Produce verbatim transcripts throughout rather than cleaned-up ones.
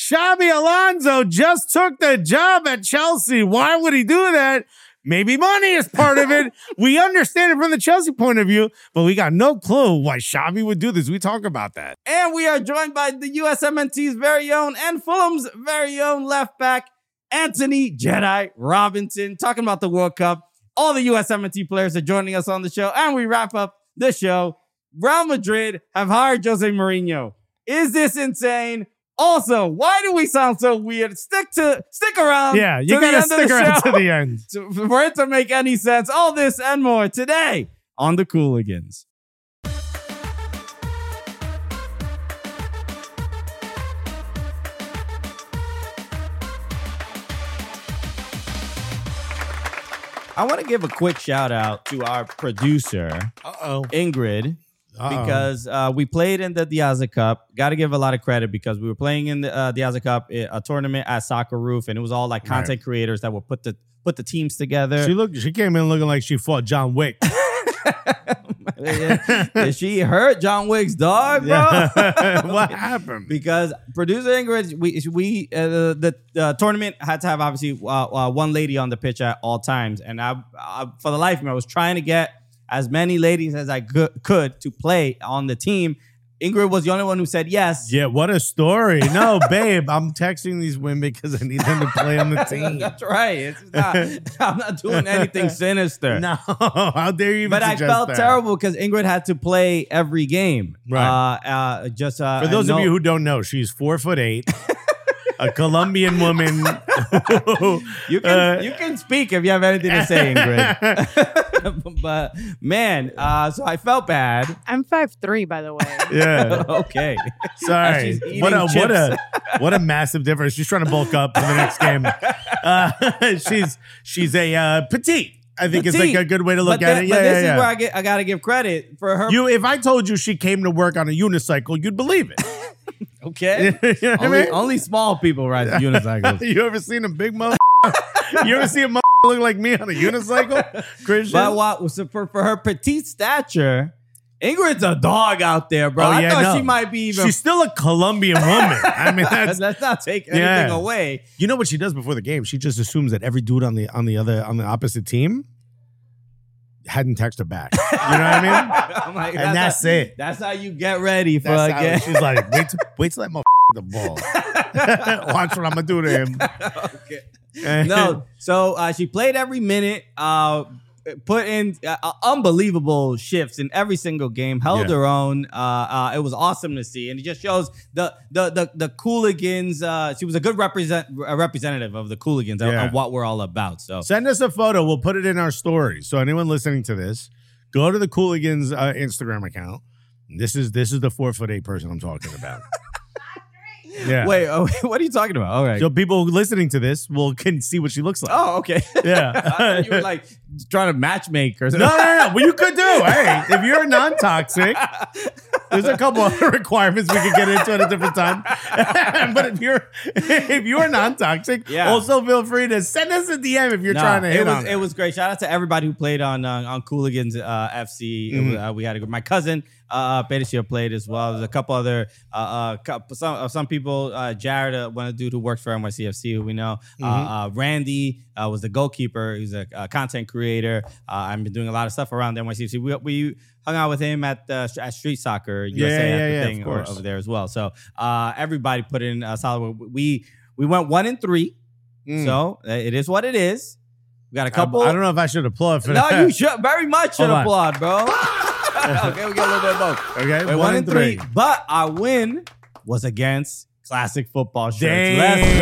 Xabi Alonso just took the job at Chelsea. Why would he do that? Maybe money is part of it. We understand it from the Chelsea point of view, but we got no clue why Xabi would do this. We talk about that. And we are joined by the U S M N T's very own and Fulham's very own left back, Anthony Jedi Robinson, talking about the World Cup. All the U S M N T players are joining us on the show, and we wrap up the show. Real Madrid have hired Jose Mourinho. Is this insane? Also, why do we sound so weird? Stick to stick around. Yeah, you gotta stick around to the end to, for it to make any sense. All this and more today on the Cooligans. I want to give a quick shout out to our producer, Uh-oh. Ingrid. Uh-oh. Because uh, we played in the Diaza Cup. Got to give a lot of credit because we were playing in the uh, Diaza Cup, a tournament at Soccer Roof, and it was all like content right. creators that would put the put the teams together. She looked. She came in looking like she fought John Wick. Did she hurt John Wick's dog, bro? Yeah. What happened? Because producer Ingrid, we we uh, the uh, tournament had to have obviously uh, uh, one lady on the pitch at all times, and I, I for the life of me, I was trying to get as many ladies as I could, could to play on the team. Ingrid was the only one who said yes. Yeah, what a story. No, babe, I'm texting these women because I need them to play on the team. That's right. It's not, I'm not doing anything sinister. No, how dare you even But I felt that? terrible because Ingrid had to play every game. Right. Uh, uh, just uh, For those no- of you who don't know, she's four foot eight. A Colombian woman. you can uh, you can speak if you have anything to say, Ingrid. But man, uh, so I felt bad. I'm five three, by the way. Yeah. Okay. Sorry. What a chips. what a what a massive difference. She's trying to bulk up for the next game. Uh, she's she's a uh, petite. I think petite. It's like a good way to look but at then, it. Yeah, but this yeah, is yeah. where I get I gotta give credit for her. You, if I told you she came to work on a unicycle, you'd believe it. Okay. You know what only, I mean? only small people ride unicycles. You ever seen a big mother? You ever see a mother look like me on a unicycle? Christian? But what, so for, for her petite stature, Ingrid's a dog out there, bro. Oh, I yeah, thought no. she might be even. She's still a Colombian woman. I mean, that's Let's not take anything Yeah. away. You know what she does before the game? She just assumes that every dude on the on the other on the opposite team hadn't texted her back. You know what I mean? I'm like, And that's how, it. That's how you get ready for That's a how- game. she's like, wait, till, wait till that motherfucker the ball. Watch what I'm gonna do to him. Okay. No, so uh, she played every minute, uh, put in uh, unbelievable shifts in every single game, held Yeah. her own. Uh, uh, it was awesome to see, and it just shows the the the the Cooligans. Uh, she was a good represent a representative of the Cooligans Yeah. and what we're all about. So Send us a photo. We'll put it in our story. So anyone listening to this, go to the Cooligans uh, Instagram account. This is this is the four foot eight person I'm talking about. Yeah. wait, oh, what are you talking about? All right. So people listening to this will can see what she looks like. Oh, okay. Yeah. I thought you were like trying to matchmake or No, something. no, no. Well, you could do. Hey, if you're non-toxic, there's a couple other requirements we could get into at a different time. But if you're if you're non-toxic, Yeah. also feel free to send us a D M if you're No, trying to hit it was on it was great. Shout out to everybody who played on uh, on Cooligans uh, F C. It was, Mhm. uh, we had a, my cousin uh, Benicio played as well. There's a couple other uh, uh, couple, some uh, some people. Uh, Jared, uh, one dude who works for N Y C F C, who we know. Mhm. Uh, uh, Randy uh, was the goalkeeper. He's a, a content creator. Uh, I've been doing a lot of stuff around N Y C F C. We, we hung out with him at uh, at Street Soccer U S A Yeah, at yeah, the yeah, thing of course. over there as well. So uh, everybody put in a solid. We we went one and three. Mm. So uh, it is what it is. We got a couple. I, I don't know if I should applaud for No, that. you should very much should Hold on. applaud, bro. Okay, we got a little bit of both. Okay, Wait, one, and three. But our win was against Classic Football Shirts. Damn. Let's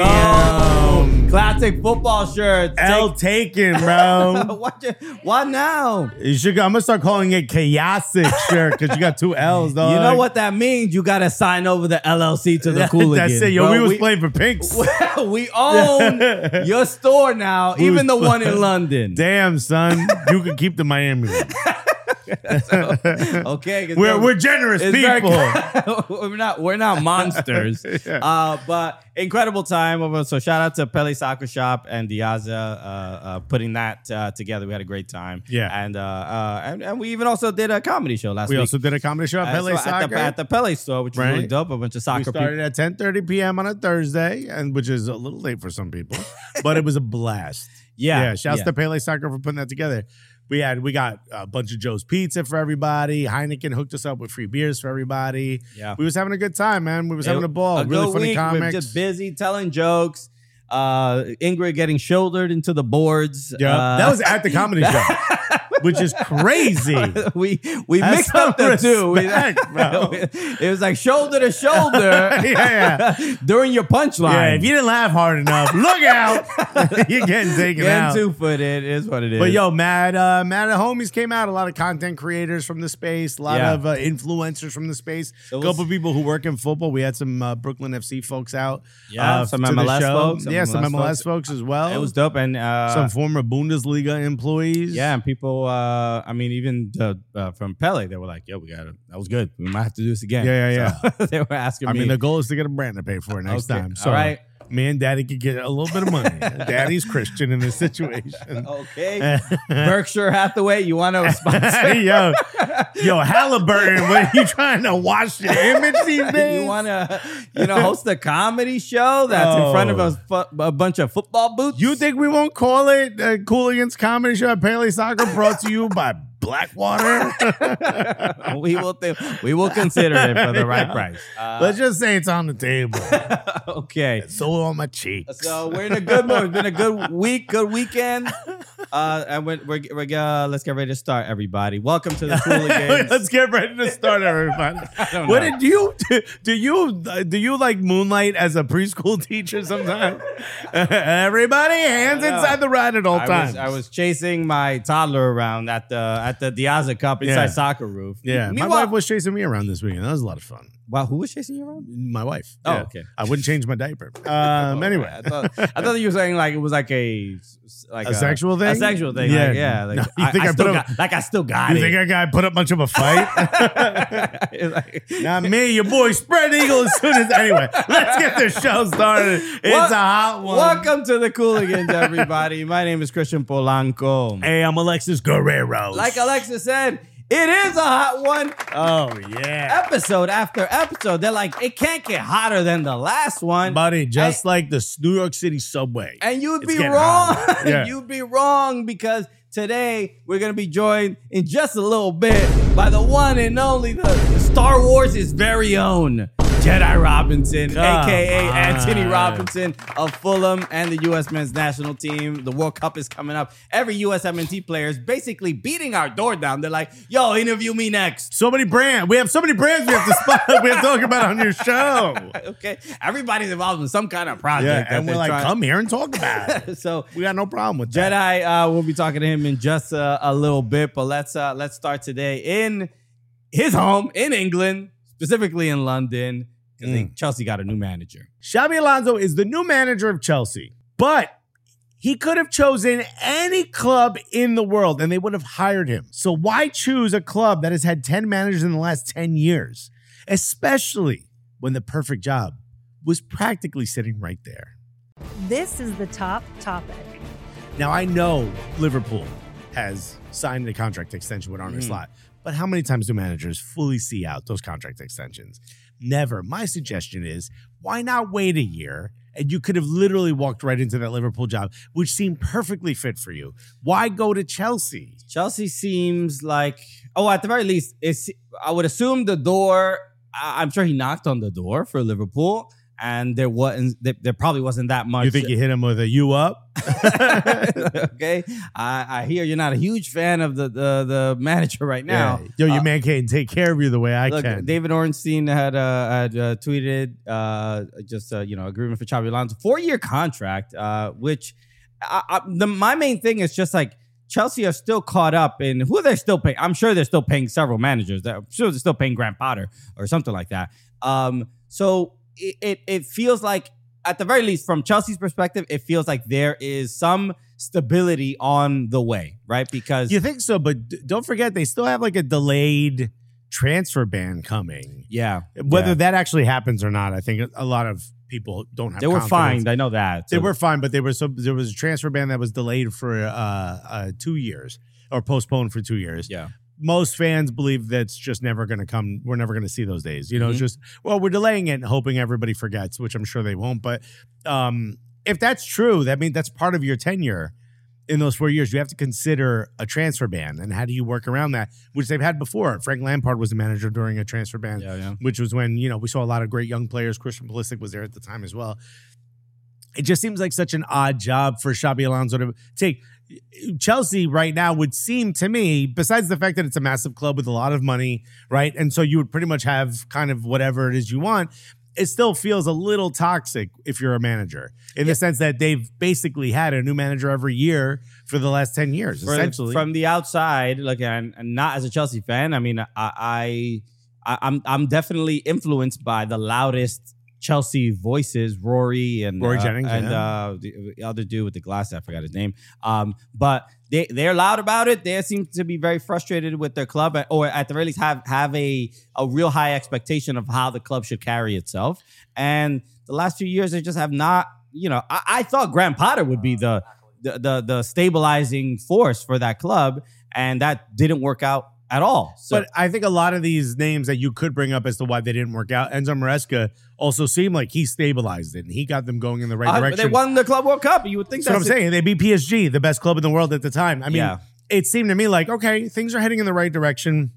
go. Classic Football Shirts. L taken, bro. what, you- what now? You should. I'm gonna start calling it Chaosic shirt because you got two L's, though. You know what that means? You got to sign over the L L C to the Cooligans. That's it. Yo, bro. we was playing for Pinks. we own your store now, We even the was- one in London. Damn, son, you can keep the Miami one. So, okay, 'cause we're they're- we're generous it's very- people. we're not we're not monsters. Yeah. uh, but incredible time over. So shout out to Pele Soccer Shop and Diaza uh, uh, putting that uh, together. We had a great time. Yeah. and uh, uh, and, and we even also did a comedy show last We week. also did a comedy show at Uh, Pele so Soccer. at, the, at the Pele store, which was really Right. dope. A bunch of we soccer people. started at ten thirty p.m. on a Thursday, and which is a little late for some people, but it was a blast. Yeah, yeah. Shouts yeah. to Pele Soccer for putting that together. We had we got a bunch of Joe's Pizza for everybody. Heineken hooked us up with free beers for everybody. Yeah. We was having a good time, man. We was It- having a ball. A really good funny week. comics. We're just busy telling jokes. Uh, Ingrid getting shouldered into the boards. Yeah, Uh, that was at the comedy show, which is crazy. we we Have mixed some up the two. We- respect, bro. it was like shoulder to shoulder Yeah, during your punchline. Yeah, if you didn't laugh hard enough, look out. You're getting taken Getting out. two footed is what it is. But yo, Mad, uh, Mad at Homies came out. A lot of content creators from the space, a lot Yeah. of uh, influencers from the space, So a we'll couple of people who work in football. We had some uh, Brooklyn F C folks out. Yeah, uh, some to M L S the show. folks, some Yeah, some M L S M L S folks. folks as well. it was dope, and uh, some former Bundesliga employees. yeah, and people. Uh, I mean, even the, uh, from Pele, they were like, "Yo, we got it. That was good. We might have to do this again." Yeah, yeah, So they were asking I me. mean, the goal is to get a brand to pay for it next Okay, time. So, all right. me and Daddy could get a little bit of money. Daddy's Christian in this situation. Okay, Berkshire Hathaway, you want to sponsor? yo, yo, Halliburton, what are you trying to wash your image these days? You want to, you know, host a comedy show that's in front of a, fu- a bunch of football boots? You think we won't call it uh, Cooligans Comedy Show at Pele Soccer, brought to you by Blackwater? we will th- we will consider it for the right price. Uh, Let's just say it's on the table. okay. So on my cheeks. So we're in a good mood. It's been a good week, good weekend, uh, and we're, we're, we're uh, let's get ready to start. Everybody, welcome to the Cooligans. Let's get ready to start, everybody. don't What know. did you do? Do you uh, do you like moonlight as a preschool teacher sometimes? Everybody, hands I know. inside the ride at all I times. was, I was chasing my toddler around at the at the Diaza Cup inside Yeah. soccer roof. yeah, my Meanwhile, wife was chasing me around this weekend. That was a lot of fun. wow, who was chasing you around? My wife. Oh, Yeah. okay. I wouldn't change my diaper. Um. Anyway, I thought, I thought you were saying like it was like a like A sexual thing? A sexual thing. Yeah. Like, yeah. Like, No, you I, think I I still put got, like I still got you it. think I got put up much of a fight? It's like- Not me, your boy Spread Eagle. As soon as anyway, let's get this show started. It's Wel- a hot one. Welcome to the Cooligans, everybody. My name is Christian Polanco. Hey, I'm Alexis Guerrero. Like Alexa said, it is a hot one. oh yeah, Episode after episode, they're like, it can't get hotter than the last one. buddy. Just And- like the New York City subway. And you'd It's be getting wrong. hot. Yeah. You'd be wrong because today we're going to be joined in just a little bit by the one and only, the, the Star Wars' very own Jedi Robinson, Come a k a. on. Anthony Robinson of Fulham and the U S men's national team. The World Cup is coming up. Every U S M N T player is basically beating our door down. They're like, yo, interview me next. So many brands. We have so many brands we have to spot. We have to talk about on your show. Okay. Everybody's involved in some kind of Yeah, project. that and we're they're like, trying- come here and talk about it. So We got no problem with that. Jedi, uh, we'll be talking to him in just a, a little bit, but let's uh, let's start today in his home in England, specifically in London, because Mm. Chelsea got a new manager. Xabi Alonso is the new manager of Chelsea, but he could have chosen any club in the world and they would have hired him. So why choose a club that has had ten managers in the last ten years, especially when the perfect job was practically sitting right there? This is the top topic. Now, I know Liverpool has signed a contract extension with Arne Mm. Slot, but how many times do managers fully see out those contract extensions? Never. My suggestion is, why not wait a year and you could have literally walked right into that Liverpool job, which seemed perfectly fit for you? Why go to Chelsea? Chelsea seems like, oh, at the very least, it's, I would assume the door, I- I'm sure he knocked on the door for Liverpool, and there wasn't, there, there probably wasn't that much. You think you hit him with a you up? Okay, I, I hear you're not a huge fan of the the, the manager right now. Yeah. Yo, your Uh, man can't take care of you the way I Look, can. David Ornstein had uh, had uh, tweeted uh, just uh, you know agreement for Xabi Alonso, four year contract, uh, which I, I, the my main thing is just like Chelsea are still caught up in who they're still paying. I'm sure they're still paying several managers. I'm sure they're still paying Grant Potter or something like that. Um, so it, it it feels like, at the very least, from Chelsea's perspective, it feels like there is some stability on the way, right? Because You think so, but d- don't forget they still have like a delayed transfer ban coming. yeah, Whether yeah. that actually happens or not, I think a lot of people don't have they were confidence. fined. I know that They So- were fine, but they were so there was a transfer ban that was delayed for uh, uh, two years or postponed for two years. yeah. Most fans believe that's just never going to come. We're never going to see those days. You know, it's Mhm. just, well, we're delaying it and hoping everybody forgets, which I'm sure they won't. But um, if that's true, that means that's part of your tenure in those four years. You have to consider a transfer ban. And how do you work around that? Which they've had before. Frank Lampard was a manager during a transfer ban, Yeah, yeah. which was when, you know, we saw a lot of great young players. Christian Pulisic was there at the time as well. It just seems like such an odd job for Xabi Alonso to take. Chelsea right now would seem to me, besides the fact that it's a massive club with a lot of money, right? And so you would pretty much have kind of whatever it is you want. It still feels a little toxic if you're a manager in the sense that they've basically had a new manager every year for the last ten years, For- essentially. From the outside, look, and, and not as a Chelsea fan, I mean, I, I, I, I'm I'm definitely influenced by the loudest Chelsea voices, Rory and Rory uh, Jennings, and yeah. uh, the, the other dude with the glass. I forgot his name. Um, but they they're loud about it. They seem to be very frustrated with their club, or at the very least have have a a real high expectation of how the club should carry itself. And the last few years, they just have not. You know, I, I thought Graham Potter would be the the the, the stabilizing force for that club, and that didn't work out at all. So, but I think a lot of these names that you could bring up as to why they didn't work out, Enzo Maresca also seemed like he stabilized it and he got them going in the right uh, direction. they won the Club World Cup. You would think That's what I'm that's saying. They beat P S G, the best club in the world at the time. I mean, Yeah. it seemed to me like, okay, things are heading in the right direction.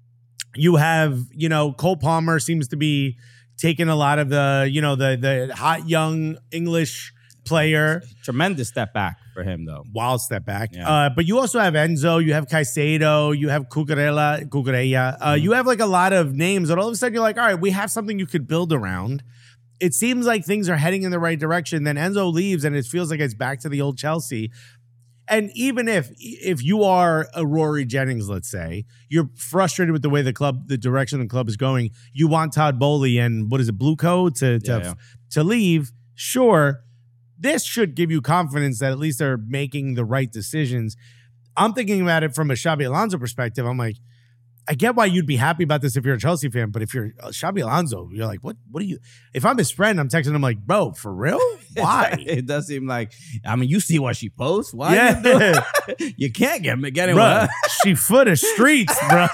You have, you know, Cole Palmer seems to be taking a lot of the, you know, the the hot young English player. Tremendous step back for him, though. Wild step back. Yeah. Uh, but you also have Enzo, you have Caicedo, you have Cucurella, Cucurella. Uh, Mm-hmm. You have like a lot of names that all of a sudden you're like, all right, we have something you could build around. It seems like things are heading in the right direction. Then Enzo leaves and it feels like it's back to the old Chelsea. And even if if you are a Rory Jennings, let's say, you're frustrated with the way the club, the direction the club is going, you want Todd Bowley and what is it, Blue Code to to, Yeah, yeah. to leave, sure. This should give you confidence that at least they're making the right decisions. I'm thinking about it from a Xabi Alonso perspective. I'm like, I get why you'd be happy about this if you're a Chelsea fan, but if you're uh, Xabi Alonso, you're like, what? What do you? If I'm his friend, I'm texting him like, bro, for real? Why? It does seem like, I mean, you see what she posts. Why? Yeah. You, do it? You can't get me getting Bro, what? she foot of streets, bro.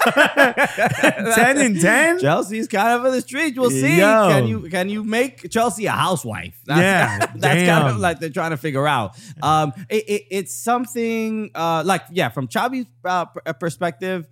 ten and ten. Chelsea's kind of in the streets. We'll see. Yo. Can you can you make Chelsea a housewife? That's, Yeah, that's damn. kind of like they're trying to figure out. Um, it, it, it's something uh, like yeah, from Xabi's uh, p- perspective,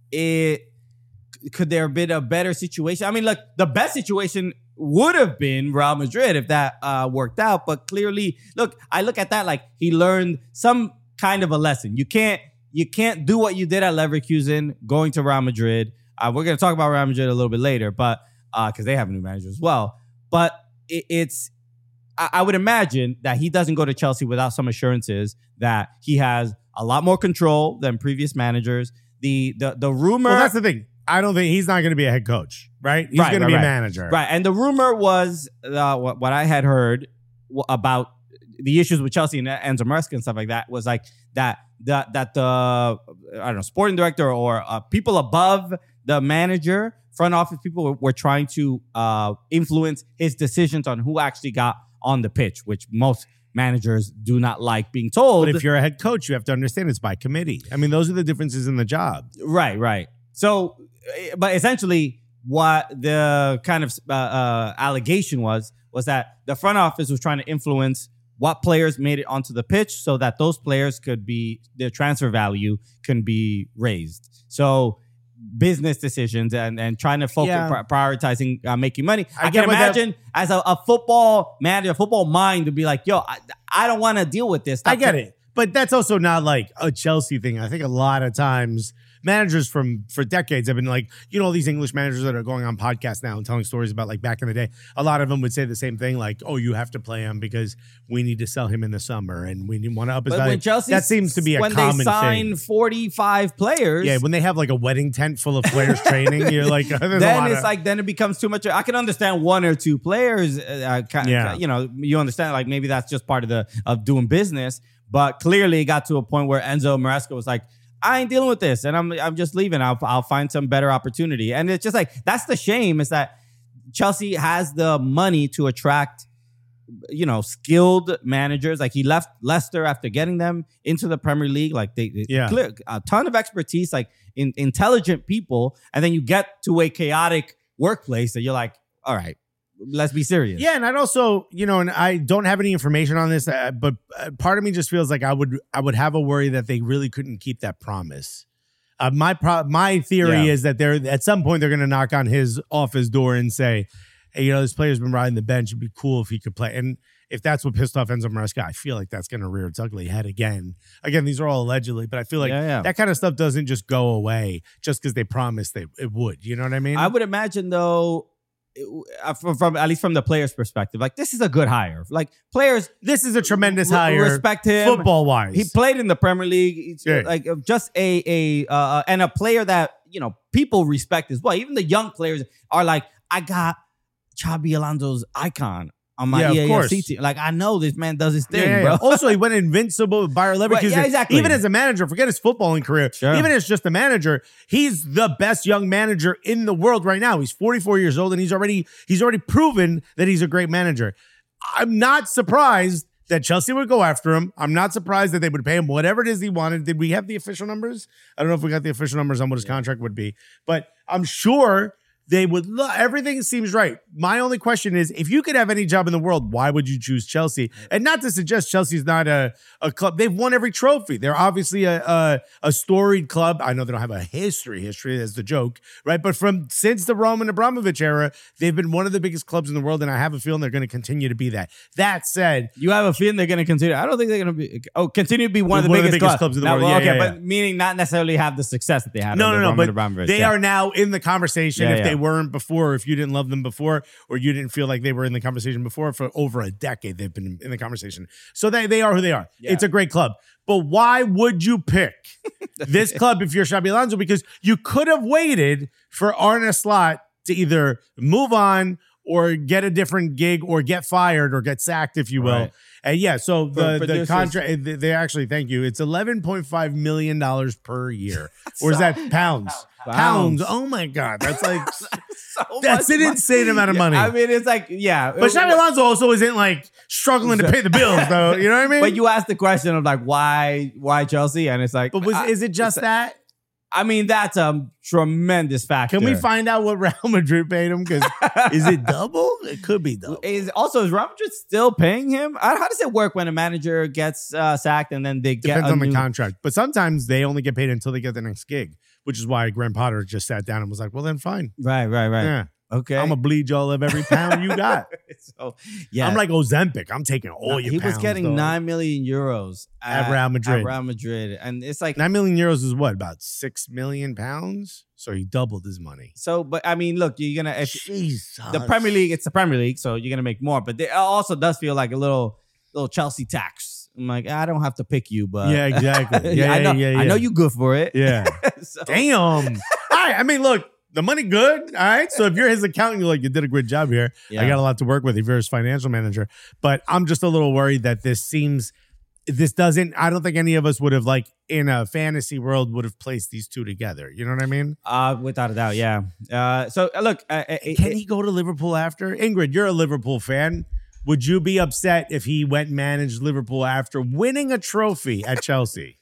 it could there have been a better situation? I mean, look, the best situation would have been Real Madrid if that uh, worked out. But clearly, look, I look at that like he learned some kind of a lesson. You can't you can't do what you did at Leverkusen going to Real Madrid. Uh, we're going to talk about Real Madrid a little bit later, but because uh, they have a new manager as well. But it, it's I, I would imagine that he doesn't go to Chelsea without some assurances that he has a lot more control than previous managers. The the the rumor. Well, that's the thing. I don't think he's not going to be a head coach, right? He's Right, going to right, be right. a manager, Right. And the rumor was uh, what, what I had heard w- about the issues with Chelsea and Enzo Maresca and stuff like that was like that that that the I don't know sporting director or uh, people above the manager, front office people were, were trying to uh, influence his decisions on who actually got on the pitch, which most managers do not like being told. But if you're a head coach, you have to understand it's by committee. I mean, those are the differences in the job. Right, right. So, but essentially, what the kind of uh, uh, allegation was was that the front office was trying to influence what players made it onto the pitch, so that those players could be their transfer value can be raised. So, business decisions and and trying to focus Yeah. pri- prioritizing uh, making money. I I, get can what that- imagine as a, a football manager, a football mind to be like, "Yo, I, I don't want to deal with this." I Stop get t- it. But that's also not like a Chelsea thing. I think a lot of times managers from for decades have been like, you know, all these English managers that are going on podcasts now and telling stories about like back in the day. A lot of them would say the same thing, like, "Oh, you have to play him because we need to sell him in the summer and we want to up his But value." when Chelsea, that seems to be a when common they sign thing. forty-five players, Yeah, when they have like a wedding tent full of players training, you're like, there's a then lot it's of- like then it becomes too much. I can understand one or two players. Uh, kind Yeah. you know, you understand like maybe that's just part of the of doing business. But clearly, it got to a point where Enzo Maresca was like, I ain't dealing with this, and I'm I'm just leaving. I'll I'll find some better opportunity. And it's just like that's the shame is that Chelsea has the money to attract, you know, skilled managers. Like he left Leicester after getting them into the Premier League. Like they, they Yeah. clear, a ton of expertise, like in, intelligent people, and then you get to a chaotic workplace that you're like, all right, let's be serious. Yeah, and I'd also, you know, and I don't have any information on this, uh, but uh, part of me just feels like I would, I would have a worry that they really couldn't keep that promise. Uh, my pro- my theory Yeah. is that they're at some point they're going to knock on his office door and say, hey, you know, this player's been riding the bench. It'd be cool if he could play. And if that's what pissed off Enzo Maresca, I feel like that's going to rear its ugly head again. Again, these are all allegedly, but I feel like Yeah, yeah. that kind of stuff doesn't just go away just because they promised they it would. You know what I mean? I would imagine though, it- uh, from, from at least from the player's perspective, like this is a good hire. Like players this is a tremendous re- hire, respect him football wise. He played in the Premier League. It's Yeah. like uh, just a a uh, and a player that you know people respect as well. Even the young players are like, I got Xabi Alonso's icon on my Yeah, of E A F C course. team. Like I know this man does his thing, Yeah, bro. yeah. Also, he went invincible with Bayer Leverkusen. Right, yeah, exactly. Even as a manager, forget his footballing career. Sure. Even as just a manager, he's the best young manager in the world right now. He's forty-four years old, and he's already he's already proven that he's a great manager. I'm not surprised that Chelsea would go after him. I'm not surprised that they would pay him whatever it is he wanted. Did we have the official numbers? I don't know if we got the official numbers on what his contract would be, but I'm sure they would lo- everything seems right. My only question is, if you could have any job in the world, why would you choose Chelsea? And not to suggest Chelsea's not a, a club. They've won every trophy. They're obviously a, a a storied club. I know they don't have a history. History is the joke, right? But from since the Roman Abramovich era, they've been one of the biggest clubs in the world, and I have a feeling they're going to continue to be that. That said, You have a feeling they're going to continue. I don't think they're going to be. Oh, continue to be one of the One of the biggest, biggest clubs. clubs in the Now, world. well, Yeah, okay, yeah, but meaning not necessarily have the success that they had. no, under no, no, Roman but Abramovich. they Yeah. are now in the conversation. Yeah, if yeah. they weren't before, if you didn't love them before, or you didn't feel like they were in the conversation before, for over a decade, they've been in the conversation. So they, they are who they are. Yeah. It's a great club. But why would you pick this club if you're Xabi Alonso? Because you could have waited for Arne Slot to either move on or get a different gig or get fired or get sacked, if you will. Right. And yeah, so For the, the producers. contract, they they actually, thank you. It's eleven point five million dollars per year. Or is that pounds? Pounds. Pounds. Oh my God. That's like, So that's much an money. insane amount of Yeah, money. I mean, it's like, yeah. But Xabi Alonso also isn't like struggling to pay the bills, though. You know what I mean? But you asked the question of like, why, why Chelsea? And it's like, But was, I, is it just that? I mean, that's a tremendous factor. Can we find out what Real Madrid paid him? Because is it double? It could be double. Is also is Real Madrid still paying him? How how does it work when a manager gets uh, sacked and then they get Depends a on the new- contract. But sometimes they only get paid until they get the next gig, which is why Graham Potter just sat down and was like, well, then fine. Right, right, right. Yeah. Okay. I'm going to bleed y'all of every pound you got. so, yeah. I'm like Ozempic. I'm taking all your he was pounds, getting dog. nine million euros At Real Madrid. At Real Madrid, and it's like Nine million euros is what, about six million pounds? So he doubled his money. so. But I mean, look, you're gonna if Jesus. the Premier League. It's the Premier League, so you're gonna make more. But it also does feel like a little little Chelsea tax. I'm like, I don't have to pick you, but Yeah, exactly. Yeah, I know, yeah, yeah, I know yeah. you good for it. Yeah. So- Damn. All right. I mean, look, the money good. All right. So if you're his accountant, you're like, you did a great job here. Yeah. I got a lot to work with if you're his financial manager. But I'm just a little worried that this seems, this doesn't, I don't think any of us would have, like, in a fantasy world, would have placed these two together. You know what I mean? Uh, without a doubt, yeah. Uh, so uh, look, uh, uh, Can he go to Liverpool after? Ingrid, you're a Liverpool fan. Would you be upset if he went and managed Liverpool after winning a trophy at Chelsea?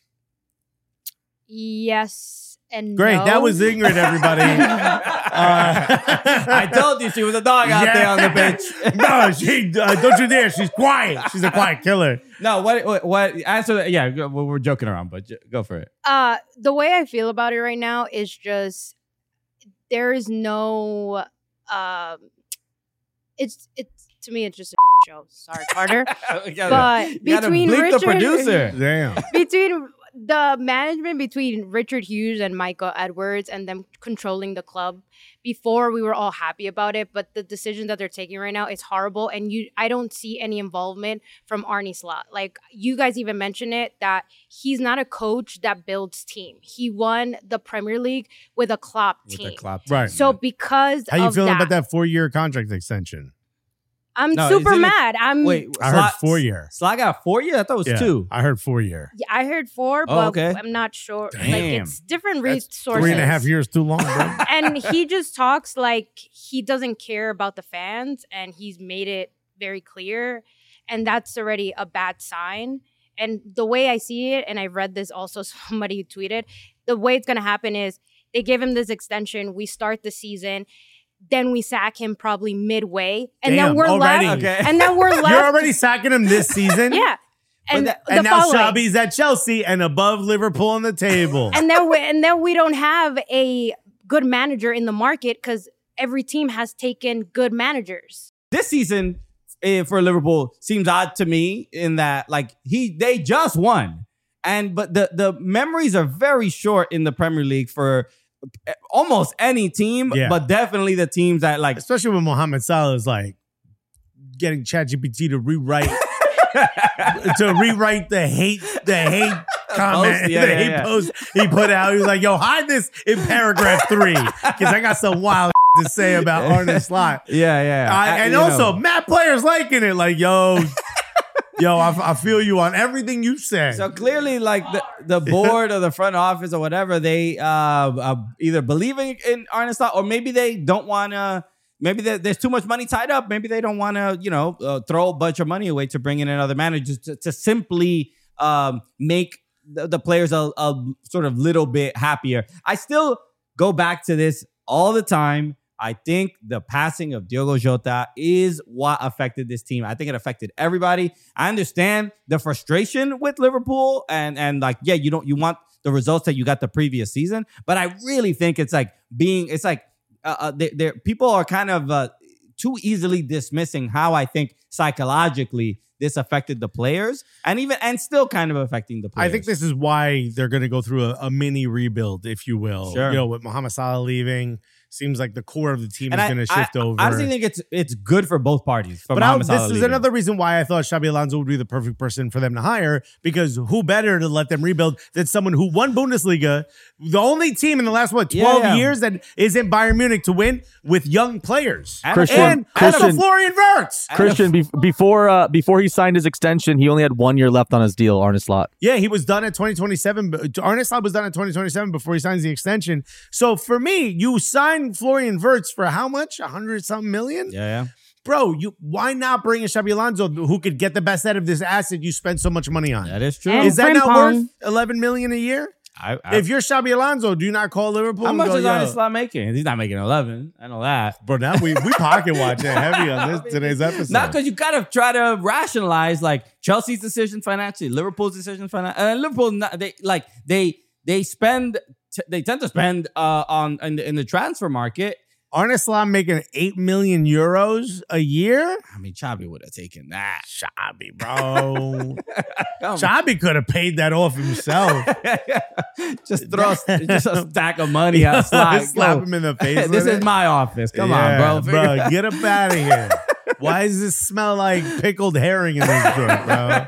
Yes and Great. no. That was Ingrid, everybody. Uh, I told you she was a dog out there on the pitch. No, she uh, don't you dare. She's quiet. She's a quiet killer. No, what, what, what, answer that. Yeah, go- we're joking around, but j- go for it. Uh, the way I feel about it right now is just there is no. Um, it's it's to me it's just a show. Sorry, Carter. but But between bleep Richard, the producer. Damn. between the management between Richard Hughes and Michael Edwards and them controlling the club, before we were all happy about it, but the decision that they're taking right now is horrible, and you I don't see any involvement from Arne Slot. Like you guys even mentioned it, that he's not a coach that builds team. He won the Premier League with a Klopp With team. the Klopp Right. So because How you of feeling that, about that four-year contract extension? I'm No, super isn't it- mad. I'm Wait, I heard four year. Sly got four years? I thought it was Yeah, two. I heard four year. Yeah, I heard four, Oh, but okay. I'm not sure. Like Damn. it's different That's resources. Three and a half years too long, bro. And he just talks like he doesn't care about the fans, and he's made it very clear, and that's already a bad sign. And the way I see it, and I read this also, somebody tweeted, the way it's gonna happen is they give him this extension. We start the season. Then we sack him probably midway, and Damn, then we're already? left. Okay. And then we're left. You're already sacking him this season. yeah. And, that- the And now following. Xabi's at Chelsea and above Liverpool on the table. and then we, and then we don't have a good manager in the market because every team has taken good managers. This season eh, for Liverpool seems odd to me in that like he they just won. And but the the memories are very short in the Premier League for almost any team, Yeah. but definitely the teams that like Especially when Mohamed Salah is like getting ChatGPT to rewrite to rewrite the hate the hate comment, Post, yeah, the yeah, hate yeah. post he put out. He was like, "Yo, hide this in paragraph three because I got some wild to say about Arne Slot." yeah, yeah. I- I- and you also, know. Matt players liking it. Like, yo, yo, I, I feel you on everything you said. So clearly, like the, the board or the front office or whatever, they uh, uh either believe in, in Arne Slot or maybe they don't want to. Maybe there- there's too much money tied up. Maybe they don't want to, you know, uh, throw a bunch of money away to bring in another manager to, to simply um, make the, the players a, a sort of little bit happier. I still go back to this all the time. I think the passing of Diogo Jota is what affected this team. I think it affected everybody. I understand the frustration with Liverpool and and like, yeah, you don't you want the results that you got the previous season, but I really think it's like being it's like uh, uh they, they're, people are kind of uh, too easily dismissing how I think psychologically this affected the players and even and still kind of affecting the players. I think this is why they're going to go through a, a mini rebuild, if you will. Sure. You know, with Mohamed Salah leaving, seems like the core of the team and is I, going to shift I, over. I honestly think it's it's good for both parties. For But I, Mohamed this Salah is leaving. another reason why I thought Xabi Alonso would be the perfect person for them to hire, because who better to let them rebuild than someone who won Bundesliga, the only team in the last, what, twelve Yeah, yeah. years that is in Bayern Munich to win with young players. And- Christian- And, and Christian- a Florian Wirtz. Christian, be- before uh, before he signed his extension, he only had one year left on his deal, Arne Slot. Yeah, he was done at twenty twenty-seven. but Arne Slot was done at twenty twenty-seven before he signs the extension. So for me, you sign Florian Wirtz for how much? A hundred something million? Yeah, yeah. Bro, you why not bring in Xabi Alonso who could get the best out of this asset you spent so much money on? That is true. And Is that not Frimpong. worth eleven million a year? I, I, If you're Xabi Alonso, do you not call Liverpool? how and much go, is "Yo." Arne Slot making? He's not making eleven. I know that. Bro, now we we pocket watching heavy on this today's episode. Not because you gotta try to rationalize like Chelsea's decision financially, Liverpool's decision financially, and Liverpool not, they like they they spend t- they tend to spend uh, on in the, in the transfer market. Arne Slot making eight million euros a year. I mean, Xabi would have taken that. Xabi, bro. Come Xabi could have paid that off himself. just throw a, just a stack of money out. Slide. Slap Go. him in the face. This with is it. my office. Come Yeah, on, bro. bro, get up out of here. Why does this smell like pickled herring in this joint, bro?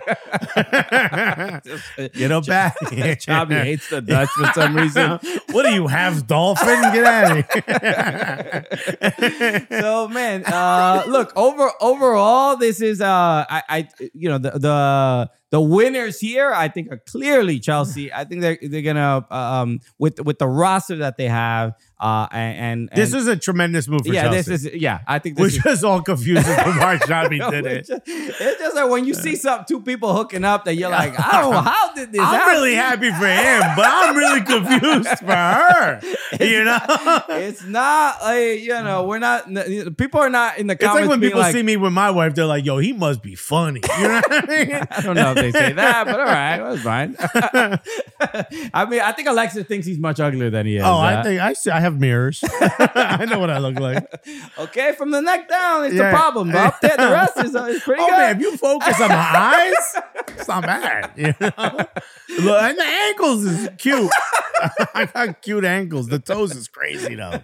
Get up out of here. Xabi hates the Dutch for some reason. What are you, half dolphin? Get out of here. So man, uh, look over overall, this is uh, I, I you know the the the winners here, I think, are clearly Chelsea. I think they're they're gonna um with with the roster that they have uh and, and This is a tremendous move for yeah Chelsea. this is yeah I think this We're is. just all confused as to why Xabi No, did it's it. just, it's just like when you see some two people hooking up that you're like, I don't know, how did this I'm happen? really happy for him, but I'm really confused for her. You know? It's not like, you know, we're not, people are not in the It's comments like when being people like, see me with my wife, they're like, yo, he must be funny. You know what I mean? I don't know if they say that, but all right, that's fine. I mean, I think Alexis thinks he's much uglier than he is. Oh, I uh, think I see, I have mirrors. I know what I look like. Okay, from the neck down, it's Yeah. the problem. But up there, the rest is, uh, is pretty Oh good. man, if you focus on my eyes, it's not bad. You know? Look, and the ankles is cute. I got cute ankles. The toes is crazy though.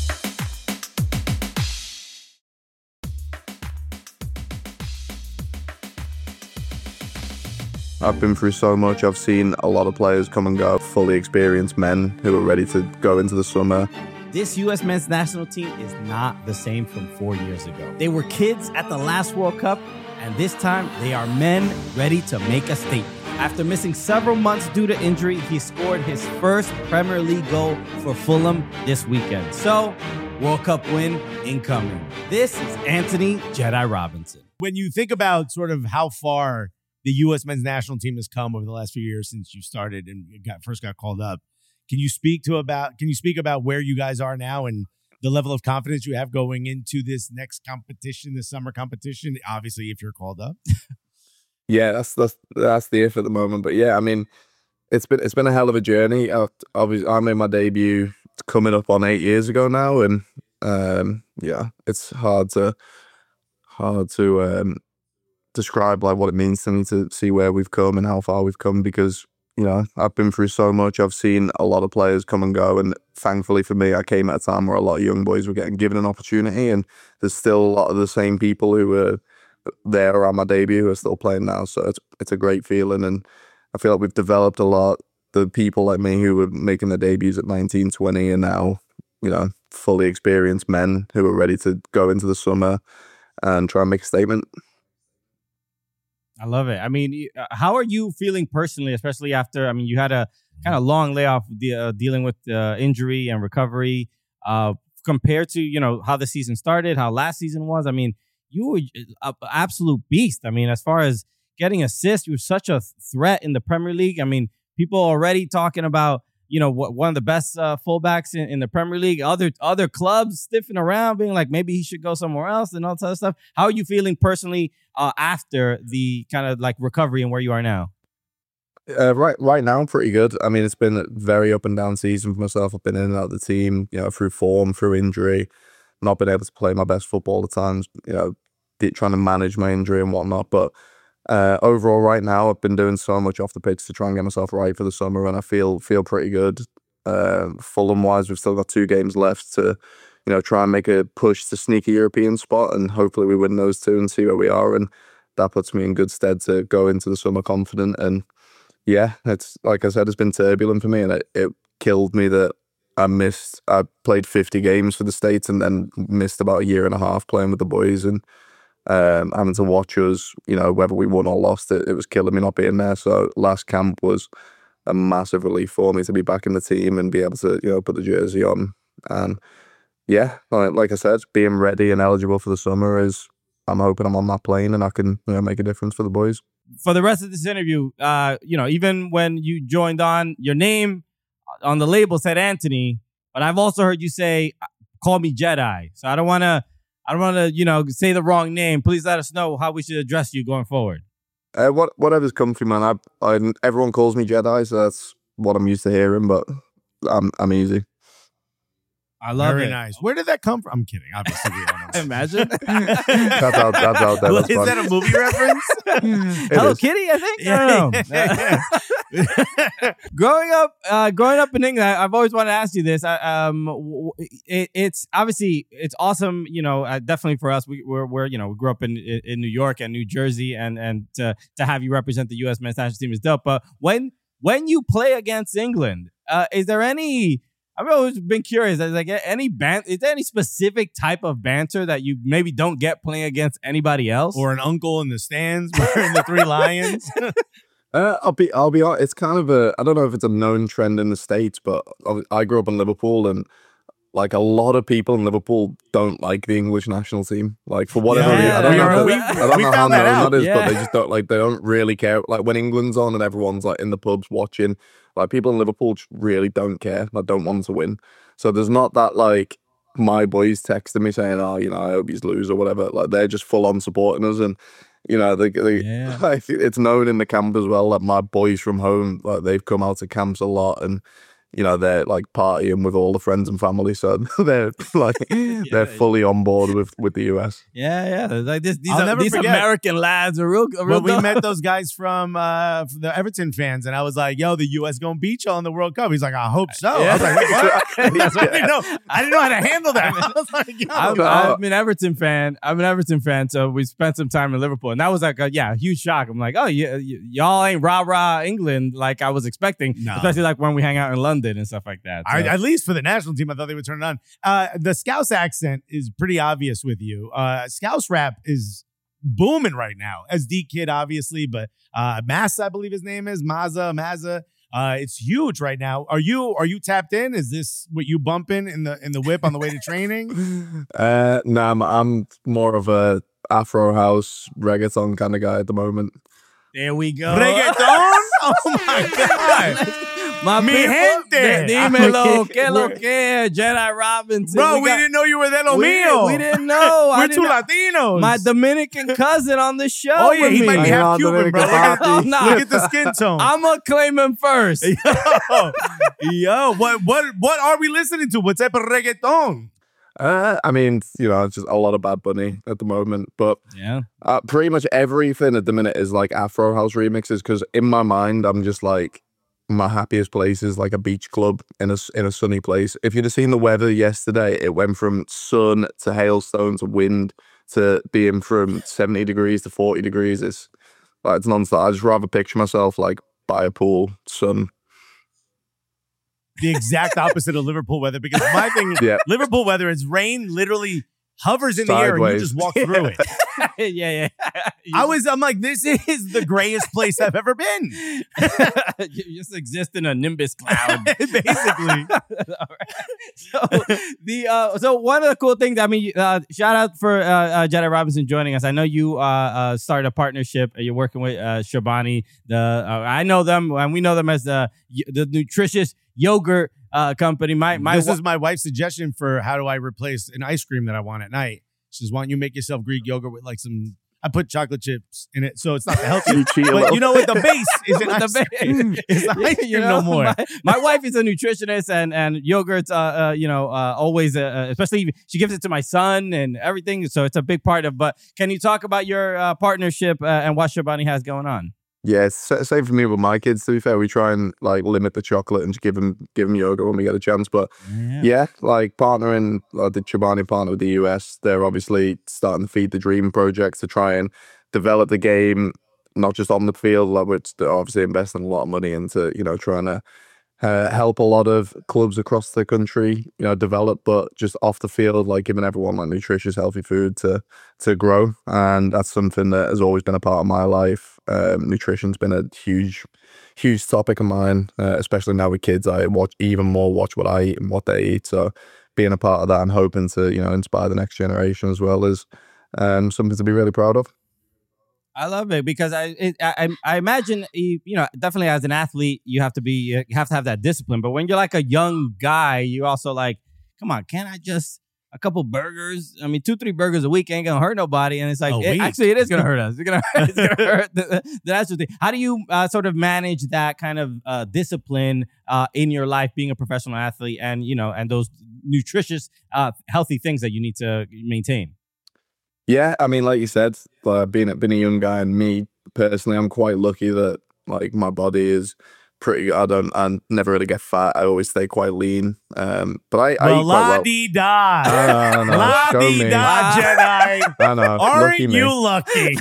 I've been through so much. I've seen a lot of players come and go, fully experienced men who are ready to go into the summer. This U S men's national team is not the same from four years ago. They were kids at the last World Cup, and this time they are men ready to make a statement. After missing several months due to injury, he scored his first Premier League goal for Fulham this weekend. So, World Cup win incoming. This is Anthony Jedi Robinson. When you think about sort of how far the U S men's national team has come over the last few years since you started and got first got called up, can you speak to about can you speak about where you guys are now and the level of confidence you have going into this next competition, this summer competition? Obviously, if you're called up. Yeah, that's that's that's the if at the moment. But yeah, I mean, it's been it's been a hell of a journey. I, obviously, I made my debut coming up on eight years ago now, and um, yeah, it's hard to hard to um, describe like what it means to me to see where we've come and how far we've come because. You know, I've been through so much. I've seen a lot of players come and go. And thankfully for me, I came at a time where a lot of young boys were getting given an opportunity. And there's still a lot of the same people who were there around my debut who are still playing now. So it's, it's a great feeling. And I feel like we've developed a lot. The people like me who were making their debuts at nineteen, twenty are now, you know, fully experienced men who are ready to go into the summer and try and make a statement. I love it. I mean, how are you feeling personally, especially after, I mean, you had a kind of long layoff de- uh, dealing with uh, injury and recovery uh, compared to, you know, how the season started, how last season was. I mean, you were an absolute beast. I mean, as far as getting assists, you were such a threat in the Premier League. I mean, people already talking about, you know, one of the best uh, fullbacks in, in the Premier League. Other other clubs stiffing around, being like, maybe he should go somewhere else and all that other stuff. How are you feeling personally uh, after the kind of like recovery and where you are now? Uh, right, right now I'm pretty good. I mean, it's been a very up and down season for myself. I've been in and out of the team, you know, through form, through injury, not been able to play my best football at times. You know, trying to manage my injury and whatnot, but. Uh, overall, right now, I've been doing so much off the pitch to try and get myself right for the summer, and I feel feel pretty good. Uh, Fulham-wise, we've still got two games left to, you know, try and make a push to sneak a European spot, and hopefully we win those two and see where we are, and that puts me in good stead to go into the summer confident. And yeah, it's like I said, it's been turbulent for me, and it, it killed me that I missed. I played fifty games for the States and then missed about a year and a half playing with the boys, and. Um, having to watch us, you know, whether we won or lost, it, it was killing me not being there. So last camp was a massive relief for me to be back in the team and be able to, you know, put the jersey on. And yeah, like, like I said, being ready and eligible for the summer is, I'm hoping I'm on that plane and I can, you know, make a difference for the boys. For the rest of this interview, uh, you know, even when you joined on, your name on the label said Anthony, but I've also heard you say, call me Jedi. So I don't want to, I don't want to, you know, say the wrong name. Please let us know how we should address you going forward. Uh, what whatever's comfy, man. I, I everyone calls me Jedi, so that's what I'm used to hearing. But I'm I'm easy. I love Very it. nice. Where did that come from? I'm kidding. Obviously, we don't know. Imagine. That's out. That's out there. That's Is fun. that a movie reference? Hello is. Kitty, I think. I don't know. growing up, uh, growing up in England, I've always wanted to ask you this. I, um, w- it, it's obviously it's awesome. You know, uh, definitely for us, we, we're we're you know we grew up in in New York and New Jersey, and and to to have you represent the U S men's national team is dope. But when when you play against England, uh, is there any I've always been curious. Is like any ban- Is there any specific type of banter that you maybe don't get playing against anybody else, Or an uncle in the stands wearing the three lions? Uh, I'll be, I'll be honest. It's kind of a, I don't know if it's a known trend in the States, but I I grew up in Liverpool, and like a lot of people in Liverpool don't like the English national team. Like for whatever Yeah, reason, I don't yeah, know, we- if it- I don't we know how found that known out. that is, Yeah. but they just don't like. They don't really care. Like when England's on and everyone's like in the pubs watching, like people in Liverpool just really don't care. Like don't want to win. So there's not that like my boys texting me saying, "Oh, you know, I hope he's lose" or whatever. Like they're just full on supporting us, and you know, they, they Yeah. like, it's known in the camp as well that my boys from home, like they've come out to camps a lot, and you know they're like partying with all the friends and family, so they're like they're fully on board with with the U S. Yeah, yeah. There's Like this, these I'll are, never these forget. American lads are real. Are real Well, we dope. met those guys from uh, from the Everton fans, and I was like, "Yo, the U S gonna beat y'all in the World Cup." He's like, "I hope so." I was like, "Wait, what?" That's what I didn't know. I didn't know how to handle that. I was like, "Yo." I'm, No. I'm an Everton fan. I'm an Everton fan, so we spent some time in Liverpool, and that was like a yeah, a huge shock. I'm like, oh, y- y- y'all ain't rah rah England like I was expecting, No. especially like when we hang out in London London and stuff like that. So. I, at least for the national team, I thought they would turn it on. Uh, the Scouse accent is pretty obvious with you. Uh, Scouse rap is booming right now. As D Kid, obviously, but uh, Massa, I believe his name is Mazza, Mazza. Uh, it's huge right now. Are you are you tapped in? Is this what you bumping in the in the whip on the way to training? Uh, no, I'm, I'm more of a Afro house reggaeton kind of guy at the moment. There we go. Reggaeton? Oh my god. My Mi people, gente. d- Dímelo, que lo que, Jedi Robinson. Bro, we, got- didn't know you were de lo we, mío. we didn't know. I We're didn't two know. Latinos. My Dominican cousin on the show. Oh yeah, with he me. might be I half know, Cuban, bro. Look at, Oh, nah. look at the skin tone. I'm gonna claim him first. Yo, yo, what what what are we listening to? What's up, reggaeton? Uh, I mean, you know, it's just a lot of Bad Bunny at the moment, but Yeah. uh, pretty much everything at the minute is like Afro house remixes because in my mind, I'm just like, my happiest place is like a beach club in a, in a sunny place. If you'd have seen the weather yesterday, it went from sun to hailstone to wind to being from seventy degrees to forty degrees. It's like, it's nonstop. I just rather picture myself like by a pool, sun. The exact opposite of Liverpool weather, because my thing is Yeah. Liverpool weather is rain literally hovers in the air and you Sideways. just walk through it. yeah, yeah. I was, I'm like, this is the grayest place I've ever been. you just exist in a nimbus cloud. Basically. All right. So the uh, so one of the cool things. I mean, uh, shout out for uh, uh, Jedi Robinson joining us. I know you uh, uh, started a partnership. You're working with uh, Shabani. The uh, I know them, and we know them as the the nutritious yogurt uh, company. My my this wa- is my wife's suggestion for how do I replace an ice cream that I want at night. She says, why don't you make yourself Greek yogurt with like some, I put chocolate chips in it, so it's not the healthy. You cheat a But little. you know what? The base isn't The ice base. cream. It's not ice cream You no know, more. My, my wife is a nutritionist, and and yogurts, uh, uh you know, uh, always, uh, uh, especially she gives it to my son and everything. So it's a big part of. But can you talk about your uh, partnership uh, and what Shabani has going on? Yeah, it's sa- same for me with my kids. To be fair, we try and like limit the chocolate and just give them give them yogurt when we get a chance. But yeah, like partnering, uh, the Chobani partner with the U S, they're obviously starting to feed the dream project to try and develop the game, not just on the field, like which they're obviously investing a lot of money into, you know, trying to uh, help a lot of clubs across the country, you know, develop, but just off the field, like giving everyone like nutritious, healthy food to to grow. And that's something that has always been a part of my life. Um, nutrition's been a huge, huge topic of mine, uh, especially now with kids. I watch even more watch what I eat and what they eat. So being a part of that and hoping to, you know, inspire the next generation as well is um, something to be really proud of. I love it because I it, I I imagine you you know definitely as an athlete you have to be you have to have that discipline. But when you're like a young guy, you also like, come on, can't I just a couple burgers? I mean, two three burgers a week ain't gonna hurt nobody. And it's like A it- week? actually it is gonna hurt us. It's gonna hurt, it's gonna hurt the, the actual thing. How do you uh, sort of manage that kind of uh, discipline uh, in your life, being a professional athlete, and you know and those nutritious, uh, healthy things that you need to maintain? Yeah, I mean, like you said, uh, being, a- being a young guy and me personally, I'm quite lucky that like my body is pretty. I don't. I never really get fat. I always stay quite lean. Um, but I, I Well, eat quite la well. di da. I know, La show di me. da, Jedi. I know. Aren't lucky me. you lucky?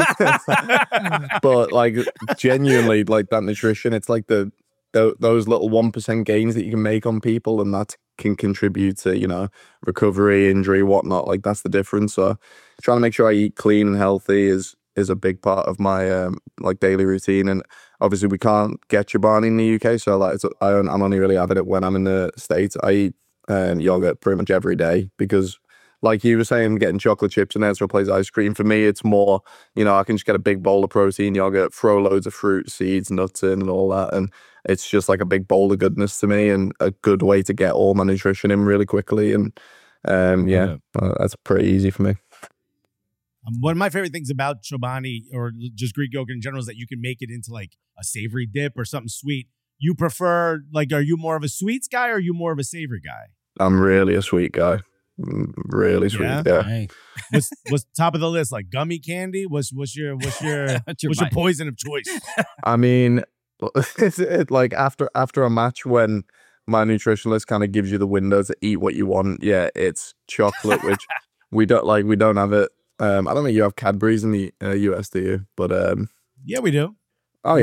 But like genuinely, like that nutrition, it's like the, the those little one percent gains that you can make on people, and that can contribute to, you know, recovery, injury, whatnot. Like that's the difference. So trying to make sure I eat clean and healthy is is a big part of my um, like daily routine. And obviously we can't get Chobani in the U K, so like it's, I don't, I'm only really having it when I'm in the States. I eat um, yogurt pretty much every day because, like you were saying, getting chocolate chips and then to replace ice cream, for me, it's more, you know, I can just get a big bowl of protein yogurt, throw loads of fruit, seeds, nuts in and all that. And it's just like a big bowl of goodness to me and a good way to get all my nutrition in really quickly. And um, yeah, uh, that's pretty easy for me. Um, one of my favorite things about Chobani or just Greek yogurt in general is that you can make it into like a savory dip or something sweet. You prefer, like, are you more of a sweets guy or are you more of a savory guy? I'm really a sweet guy. Mm, Really sweet. Yeah? Yeah. Hey. What's what's top of the list? Like gummy candy? What's what's your what's your What's your what's your vibe? poison of choice? I mean, it's it, like after after a match when my nutritionist kind of gives you the window to eat what you want. Yeah, it's chocolate, which we don't like. We don't have it. Um, I don't think you have Cadbury's in the uh, U S, do you? But um, Yeah, we do. oh yeah,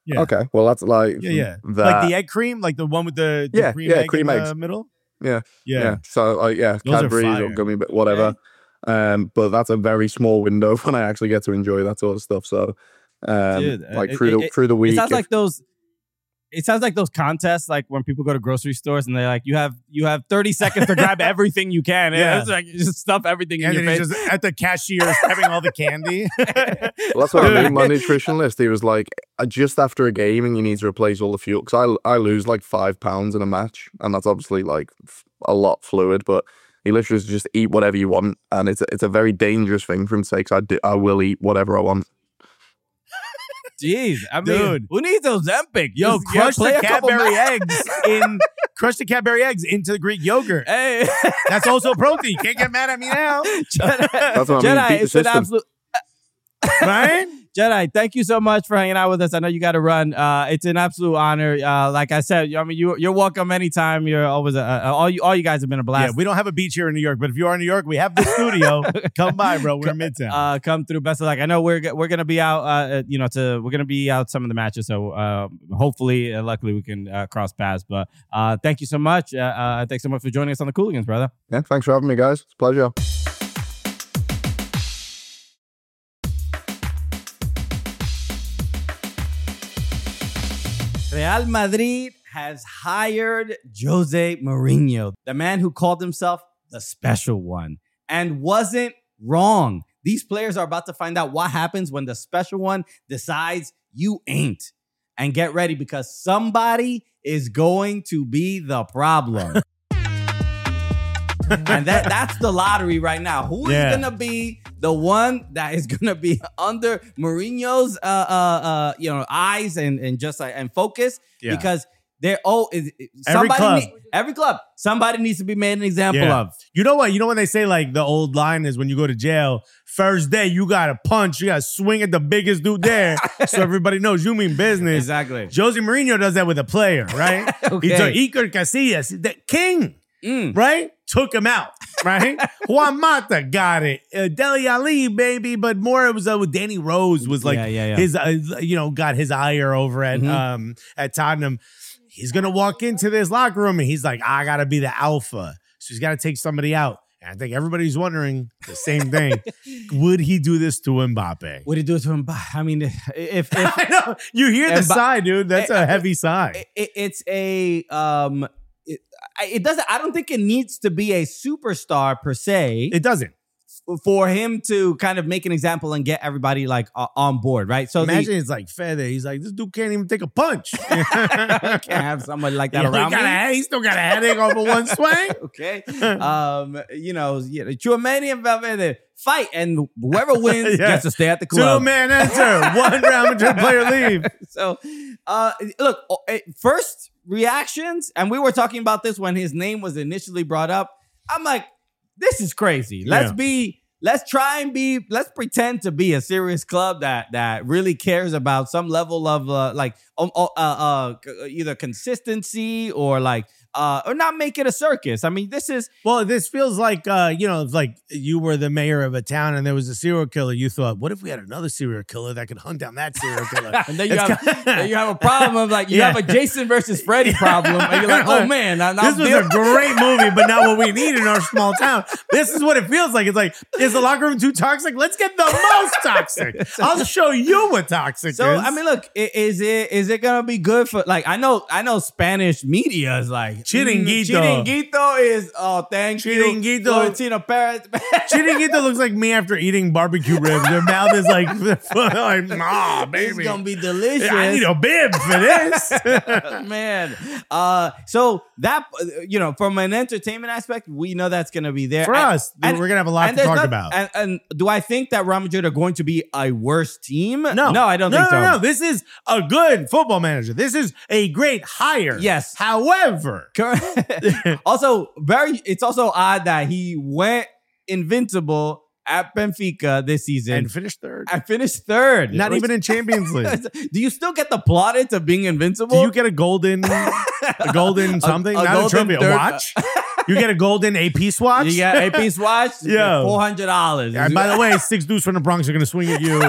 Yeah. Okay, well that's like Yeah, yeah. that. Like the egg cream, like the one with the, the Yeah, cream yeah, egg cream in eggs. the middle. yeah, Yeah. yeah. So like yeah, Those are Cadbury's fire. or gummy, but whatever. Um, but that's a very small window when I actually get to enjoy that sort of stuff. So, um, Dude, uh, like it- through the it- through the week. It sounds if- like those. It sounds like those contests, like when people go to grocery stores and they're like, "You have you have thirty seconds to grab everything you can." Yeah, Yeah. it's like you just stuff everything in And your then face. he's just at the cashier having all the candy. Well, that's what I mean. My nutritionist, he was like, "Uh, just after a game and you need to replace all the fuel. Because I, I lose like five pounds in a match. And that's obviously like f- a lot fluid. But he literally says, just eat whatever you want. And it's a, it's a very dangerous thing for him to say, 'cause I, do, I will eat whatever I want. Jeez, I mean, Dude. who needs those Ozempic? Yo, Just, yeah, crush play the a couple Cadbury matches. eggs in crush the Cadbury eggs into the Greek yogurt. Hey, That's also protein. You can't get mad at me now. Jedi, That's what I mean. Jedi, Beat the it's an system. absolute. Right? Jedi, thank you so much for hanging out with us. I know you got to run. Uh, it's an absolute honor. Uh, like I said, I mean, you, you're welcome anytime. You're always a, a, all you all you guys have been a Yeah, blast. we don't have a beach here in New York, but if you are in New York, we have the studio. Come by, bro. We're in Midtown. uh, come through. Best of luck. I know we're g- we're gonna be out. Uh, you know, to we're gonna be out some of the matches. So uh, hopefully, uh, luckily, we can uh, cross paths. But uh, thank you so much. Uh, uh, thanks so much for joining us on the Cooligans, brother. Yeah, thanks for having me, guys. It's a pleasure. Real Madrid has hired Jose Mourinho, the man who called himself the special one, and wasn't wrong. These players are about to find out what happens when the special one decides you ain't. And get ready because somebody is going to be the problem. And that that's the lottery right now. Who is Yeah. gonna be the one that is gonna be under Mourinho's uh uh uh you know eyes and and just like and focus? Yeah. Because they're oh is, is- Every somebody club. need- every club somebody needs to be made an example Yeah. of. You know what? You know when they say like the old line is when you go to jail, first day you gotta punch, you gotta swing at the biggest dude there, so everybody knows you mean business. Exactly. Jose Mourinho does that with a player, right? Okay. He took Iker Casillas, the king, Mm. right? Took him out, right? Juan Mata got it. Uh, Dele Ali, baby, but more it was uh, with Danny Rose was like Yeah, yeah, yeah. his, uh, you know, got his ire over at Mhm. um at Tottenham. He's gonna walk into this locker room and he's like, I gotta be the alpha, so he's gotta take somebody out. And I think everybody's wondering the same thing: would he do this to Mbappe? What did he do to him? I mean, if if I know you hear the Mba- sigh, dude. That's Eh, a heavy sigh. it, it's a um it, I- it doesn't I don't think it needs to be a superstar per se It doesn't. for him to kind of make an example and get everybody like uh, on board, right? So Imagine the, it's like Fede. He's like, this dude can't even take a punch. can't have somebody like that You know, around he, got me. a, he still got a headache off of one swing. Okay, um, you know, you know, Tchouameni and Valverde fight, and whoever wins Yeah. gets to stay at the Two club. man enter, one Real Madrid player leave. So, uh, look, oh, eh, first reactions, and we were talking about this when his name was initially brought up. I'm like, this is crazy. Let's Yeah. be, let's try and be, let's pretend to be a serious club that that really cares about some level of uh, like um, uh, uh, uh, either consistency or like uh, or not make it a circus. I mean, this is Well, this feels like, uh, you know, it's like you were the mayor of a town and there was a serial killer. You thought, what if we had another serial killer that could hunt down that serial killer? and then you It's have kinda- then you have a problem of like you Yeah. have a Jason versus Freddy problem, and you're like, oh man, now, now This was Bill- a great movie, but not what we need in our small town. This is what it feels like. It's like, is the locker room too toxic? Let's get the most toxic. I'll show you what toxic So is. I mean, look, i- is it is it gonna be good for like I know I know Spanish media is like Chiringuito. mm, Chiringuito is oh thank Chiringuito. you Florentino Perez. Chiringuito looks like me after eating barbecue ribs. Their mouth is like, like nah, It's baby. gonna be delicious. I need a bib for this. Man, uh, so that uh, you know, from an entertainment aspect, we know that's gonna be there For And- us, and- we're gonna have a lot and to there's talk not- about. And, and do I think that Real Madrid are going to be a worse team? No, no, I don't no, think no, so. No, this is a good football manager. This is a great hire. Yes. However, Correct. Also, very. It's also odd that he went invincible at Benfica this season and finished third. and finished third. Not Which- even in Champions League. Do you still get the plaudits of being invincible? Do you get a golden, a golden something? a Not golden a trophy, a dirt- watch. You get a golden A P swatch. You get A P swatch. Yo. four hundred dollars. And by the way, six dudes from the Bronx are gonna swing at you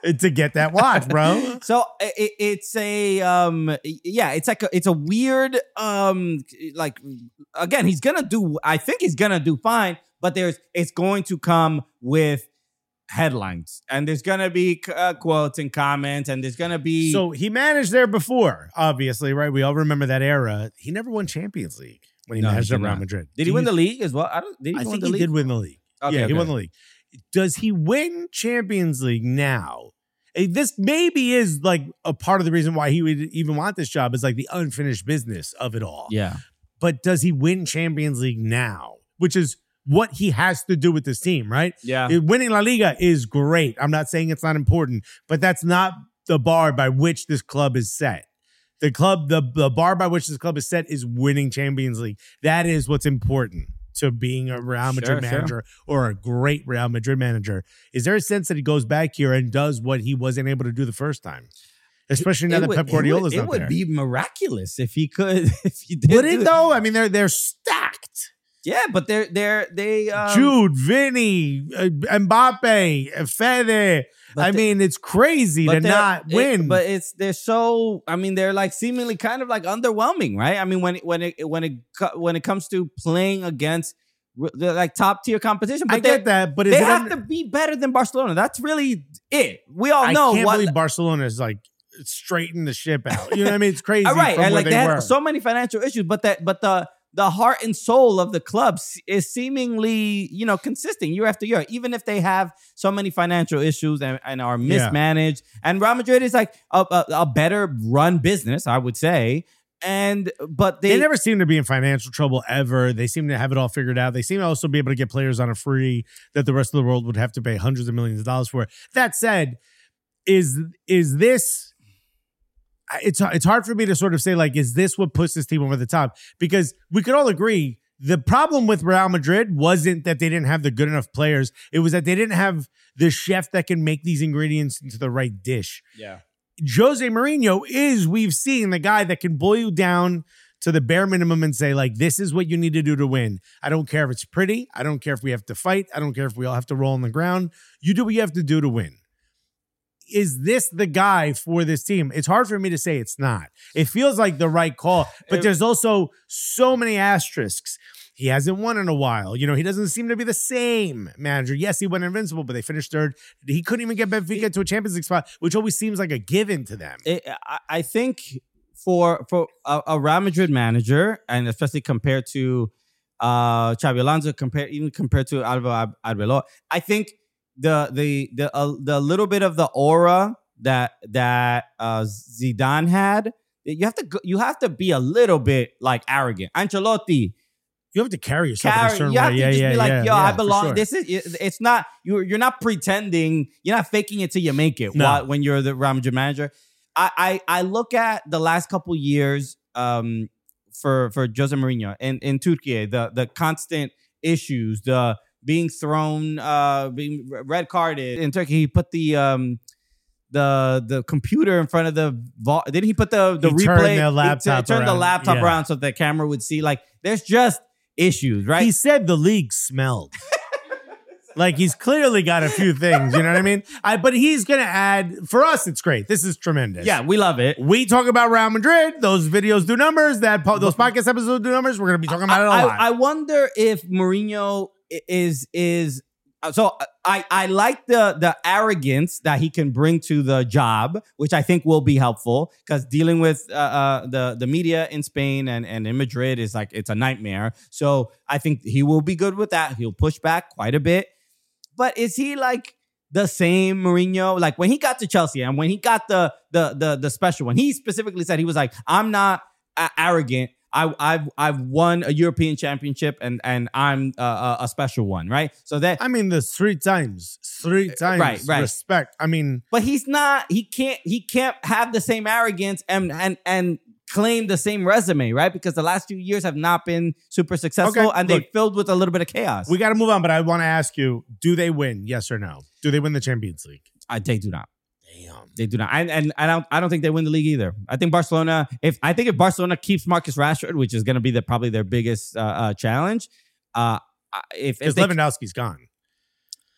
to get that watch, bro. So it, it's a um yeah, it's like a, it's a weird um like again, he's gonna do I think he's gonna do fine, but there's it's going to come with headlines and there's gonna be uh, quotes and comments and there's gonna be So he managed there before, obviously, right? We all remember that era. He never won Champions League when he No, he managed did at Real not. Madrid. Did he win the league as well? I don't. Did he I win think the he league? did win the league. Okay, yeah, he okay. won the league. Does he win Champions League now? Eh, This maybe is like a part of the reason why he would even want this job is like the unfinished business of it all. Yeah. But does he win Champions League now? Which is what he has to do with this team, right? Yeah. Eh, Winning La Liga is great. I'm not saying it's not important, but that's not the bar by which this club is set. The club, the, the bar by which this club is set is winning Champions League. That is what's important to being a Real Madrid Sure, sure. manager or a great Real Madrid manager. Is there a sense that he goes back here and does what he wasn't able to do the first time? Especially now It that would- Pep Guardiola's It would, not it would there. be miraculous if he could. If he did. Would do it though? I mean, they're they're stacked. Yeah, but they're they're they. Um, Jude, Vinny, uh, Mbappe, Fede. But I they- mean, it's crazy to but they're- not it- win. but it's they're so. I mean, they're like seemingly kind of like underwhelming, right? I mean, when it, when it when it co- when it comes to playing against r- the like top tier competition, but I they, get that, but is they it have under- to be better than Barcelona. That's really it. We all I know can't what. believe Barcelona is like straighten the ship out. You know what I mean? It's crazy. All right, from and where like they they were. had so many financial issues, but that but the the heart and soul of the club s- is seemingly, you know, consistent year after year, even if they have so many financial issues and, and are Yeah. mismanaged. And Real Madrid is like a, a, a better run business, I would say. And but they, They never seem to be in financial trouble ever. They seem to have it all figured out. They seem to also be able to get players on a free that the rest of the world would have to pay hundreds of millions of dollars for. That said, is is this? It's it's hard for me to sort of say like, is this what puts this team over the top? Because we could all agree the problem with Real Madrid wasn't that they didn't have the good enough players. It was that they didn't have the chef that can make these ingredients into the right dish. yeah. Jose Mourinho is, we've seen, the guy that can boil you down to the bare minimum and say, like, this is what you need to do to win. I don't care if it's pretty. I don't care if we have to fight. I don't care if we all have to roll on the ground. You do what you have to do to win. Is this the guy for this team? It's hard for me to say it's not. It feels like the right call, but It- there's also so many asterisks. He hasn't won in a while. You know, he doesn't seem to be the same manager. Yes, he went invincible, but they finished third. He couldn't even get Benfica to a Champions League spot, which always seems like a given to them. It, I, I think for for a, a Real Madrid manager, and especially compared to uh, Xabi Alonso, compared even compared to Alvaro Arbeloa, I think the the the uh, the little bit of the aura that that uh, Zidane had, you have to go, you have to be a little bit like arrogant. Ancelotti. You have to carry yourself in a Carry, certain you have way. to Yeah, just yeah, be like, yeah, yo, yeah, I for belong. sure. This is it- it's not you're you're not pretending. You're not faking it till you make it. No. while- when you're the Real Madrid manager, I, I I look at the last couple years um for for Jose Mourinho in in Turkey, the the constant issues, the being thrown, uh, being red carded in Turkey. He put the um. The the computer in front of the vault. Didn't he put the the He replay? turned the he laptop turned the around. laptop Yeah. around so the camera would see. Like, there's just issues, right? He said the league smelled. Like he's clearly got a few things, you know what I mean? I but he's gonna add for us, it's great. This is tremendous. Yeah, we love it. We talk about Real Madrid. Those videos do numbers. That po- those podcast episodes do numbers. We're gonna be talking about it a I, lot. I wonder if Mourinho i- is is uh, so. I I like the the arrogance that he can bring to the job, which I think will be helpful because dealing with uh, uh, the the media in Spain and and in Madrid is like it's a nightmare. So I think he will be good with that. He'll push back quite a bit. But is he like the same Mourinho? Like when he got to Chelsea and when he got the the the the special one, he specifically said he was like, "I'm not uh, arrogant. I, I've I've won a European championship and and I'm uh, a, a special one, right?" So that, I mean, the three times, three times, Right, right. respect. I mean, but he's not. He can't. He can't have the same arrogance and and and claim the same resume, right? Because the last few years have not been super successful Okay, and they look. filled with a little bit of chaos. we got to move on. But I want to ask you: do they win? Yes or no? Do they win the Champions League? I, they do not. Damn. They do not. And, and I don't I don't think they win the league either. I think Barcelona, if I think if Barcelona keeps Marcus Rashford, which is going to be the probably their biggest uh, uh, challenge, uh, if, if Because they, Lewandowski's gone.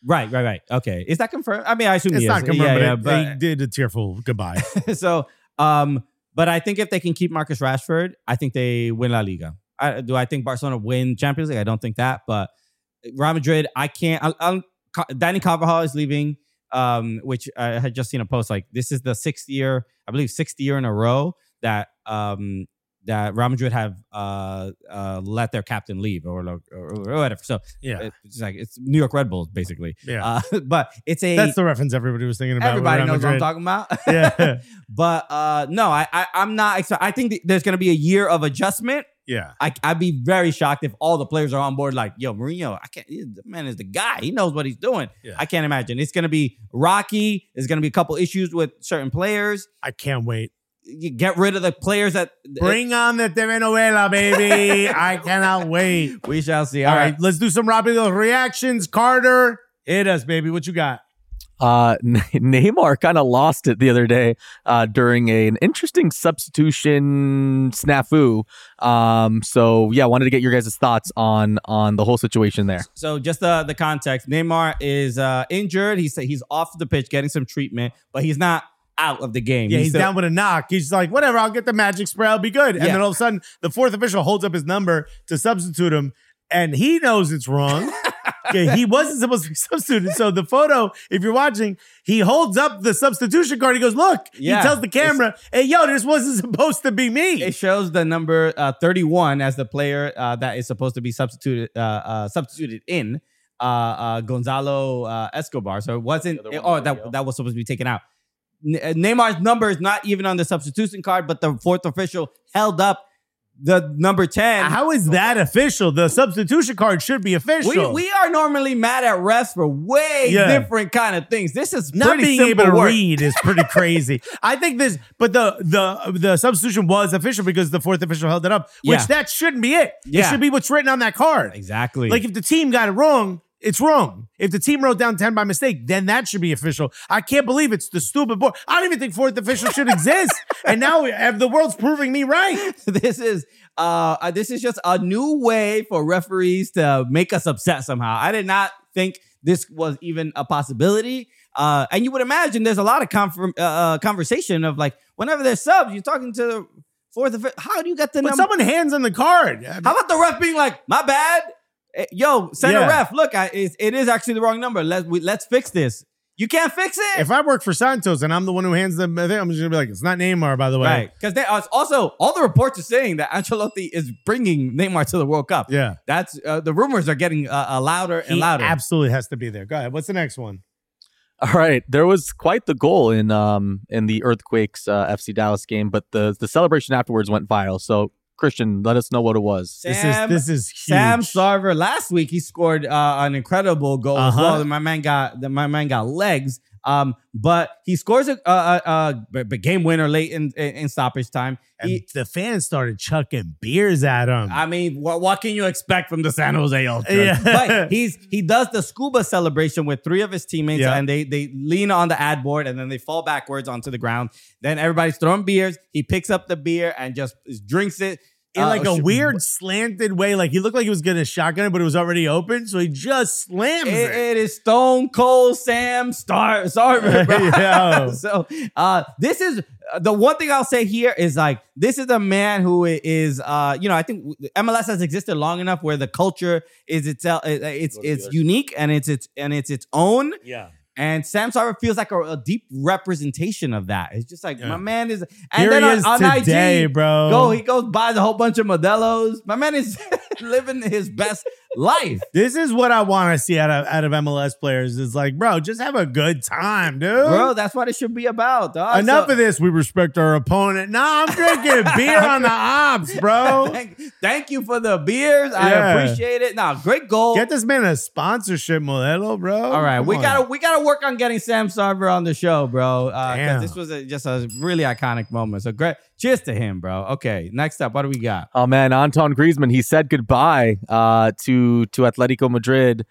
Right, right, right. Okay. Is that confirmed? I mean, I assume It's he not is. confirmed, Yeah, but, yeah, they did a tearful goodbye. so, um, but I think if they can keep Marcus Rashford, I think they win La Liga. I, do I think Barcelona win Champions League? I don't think that, but Real Madrid, I can't. I, I'm, Danny Carvajal is leaving, um, which I had just seen a post like this is the sixth year, I believe, sixth year in a row that um that Real Madrid have uh uh let their captain leave or or, or whatever. So Yeah. it's like it's New York Red Bulls basically. Yeah. Uh, but it's a That's the reference everybody was thinking about. everybody with Real knows what I'm Madrid. talking about. Yeah. But uh no, I, I I'm not excited. I think th- there's gonna be a year of adjustment. Yeah. I, I'd be very shocked if all the players are on board. Like, yo, Mourinho, I can't. The man is the guy. He knows what he's doing. Yeah. I can't imagine. It's going to be rocky. There's going to be a couple issues with certain players. I can't wait. You get rid of the players that Bring on the telenovela, baby. I cannot wait. we shall see. All right, let's do some Rapido reactions. Carter, hit us, baby. What you got? Uh, Neymar kind of lost it the other day uh, during a, an interesting substitution snafu. Um, so yeah, wanted to get your guys' thoughts on on the whole situation there. So just the the context. Neymar is uh, injured. He's he's off the pitch getting some treatment, but he's not out of the game. Yeah, he's, still- down with a knock. He's like, whatever, I'll get the magic spray. I'll be good. And Yeah. then all of a sudden, the fourth official holds up his number to substitute him, and he knows it's wrong. Okay, he wasn't supposed to be substituted. So the photo, if you're watching, he holds up the substitution card. He goes, look. Yeah, he tells the camera, hey, yo, this wasn't supposed to be me. It shows the number uh, thirty-one as the player uh, that is supposed to be substituted uh, uh, substituted in uh, uh, Gonzalo uh, Escobar. So it wasn't. The other one oh, on the that video. that was supposed to be taken out. N- uh, Neymar's number is not even on the substitution card, but the fourth official held up the number ten. How is that official? The substitution card should be official. we we are normally mad at refs for way Yeah. different kind of things. This is Not pretty being simple able to work. read is pretty crazy. I think this, but the the the substitution was official because the fourth official held it up, which Yeah. that shouldn't be it. It Yeah. should be what's written on that card. Exactly. Like if the team got it wrong, it's wrong. If the team wrote down ten by mistake, then that should be official. I can't believe it's the stupid board. I don't even think fourth official should exist. And now we have, the world's proving me right. this is uh, uh this is just a new way for referees to make us upset somehow. I did not think this was even a possibility. Uh, and you would imagine there's a lot of confirm, uh, conversation of like whenever there's subs, you're talking to the fourth official. How do you get the But number? someone hands on the card. How about the ref being like, my bad? Eh, Yo, send Yeah. a ref. Look, I, it, it is actually the wrong number. Let's we, let's fix this. You can't fix it. If I work for Santos and I'm the one who hands them, I think I'm just gonna be like, it's not Neymar, by the way. Right. Because they also, all the reports are saying that Ancelotti is bringing Neymar to the World Cup. Yeah. That's uh, the rumors are getting uh, uh, louder and He louder. absolutely has to be there. Go ahead. What's the next one? All right, there was quite the goal in um in the Earthquakes uh, F C Dallas game, but the the celebration afterwards went viral. So Christian, let us know what it was. Sam, this is this is huge. Sam Sarver last week he scored uh, an incredible goal as Uh-huh. well. And my man got the, my man got legs. Um, but he scores a, a, a, a b- game winner late in, in, in stoppage time. And He, the fans started chucking beers at him. I mean, what, what can you expect from the San Jose Ultras? Yeah. But he's he does the scuba celebration with three of his teammates, Yeah. and they they lean on the ad board, and then they fall backwards onto the ground. Then everybody's throwing beers. He picks up the beer and just drinks it in uh, like a sh- weird slanted way. Like he looked like he was gonna shotgun it, but it was already open. So he just slams It, it. it is Stone Cold Sam Star Sarver, bro. Yo. So uh, this is uh, the one thing I'll say here is like this is a man who is uh, you know, I think M L S has existed long enough where the culture is itself it's it's unique and it's it's and it's its own. Yeah. And Sam Sarver feels like a, a deep representation of that. It's just like Yeah. my man is, and Here then he on, is on today, I G, bro. Go, he goes buys a whole bunch of Modelo's. My man is living his best life. This is what I want to see out of out of M L S players. Is like, bro, just have a good time, dude. Bro, that's what it should be about, dog. Enough So- of this. We respect our opponent. Nah, I'm drinking beer on the ops, bro. thank, thank you for the beers. Yeah. I appreciate it. Now, great goal. Get this man a sponsorship, Modelo, bro. All right, Come we on. gotta we gotta work on getting Sam Sarver on the show, bro. Uh, Damn. Because this was a, just a really iconic moment. So great, cheers to him, bro. Okay, next up, what do we got? Oh man, Anton Griezmann, he said goodbye uh, to to Atletico Madrid.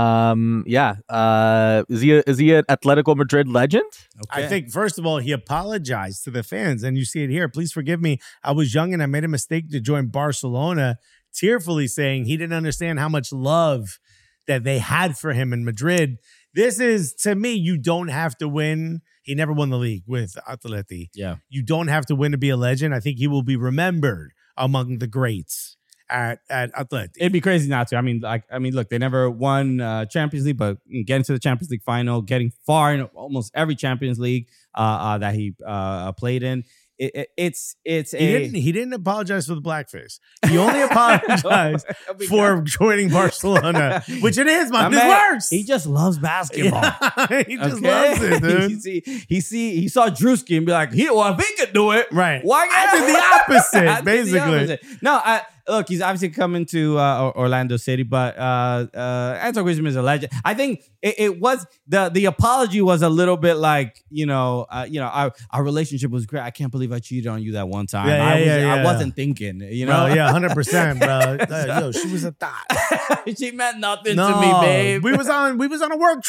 Um, yeah, uh, is he a, is he an Atletico Madrid legend? Okay. I think, first of all, he apologized to the fans, and you see it here. Please forgive me. I was young and I made a mistake to join Barcelona, tearfully saying he didn't understand how much love that they had for him in Madrid. This is, to me, you don't have to win. He never won the league with Atleti. Yeah. You don't have to win to be a legend. I think he will be remembered among the greats at, at Atleti. It'd be crazy not to. I mean, like, I mean, look, they never won uh, Champions League, but getting to the Champions League final, getting far in almost every Champions League uh, uh, that he uh, played in. It, it, it's it's a He didn't, he didn't apologize for the blackface. He only apologized for joining Barcelona, which it is, man. This works. He just loves basketball. Yeah, he just Okay? loves it, dude. he, see, he see he saw Drewski and be like, he, well, if he could do it, Right. why I can't did the opposite, I did the basically. opposite. No, I, look, he's obviously coming to uh, Orlando City, but uh, uh, Antoine Griezmann is a legend. I think it, it was the the apology was a little bit like, you know, uh, you know, our our relationship was great. I can't believe I cheated on you that one time. Yeah, yeah, I was, yeah, yeah. I wasn't thinking, you know. Bro, yeah, one hundred percent, bro. Uh, yo, she was a thought. She meant nothing No, to me, babe. we was on we was on a work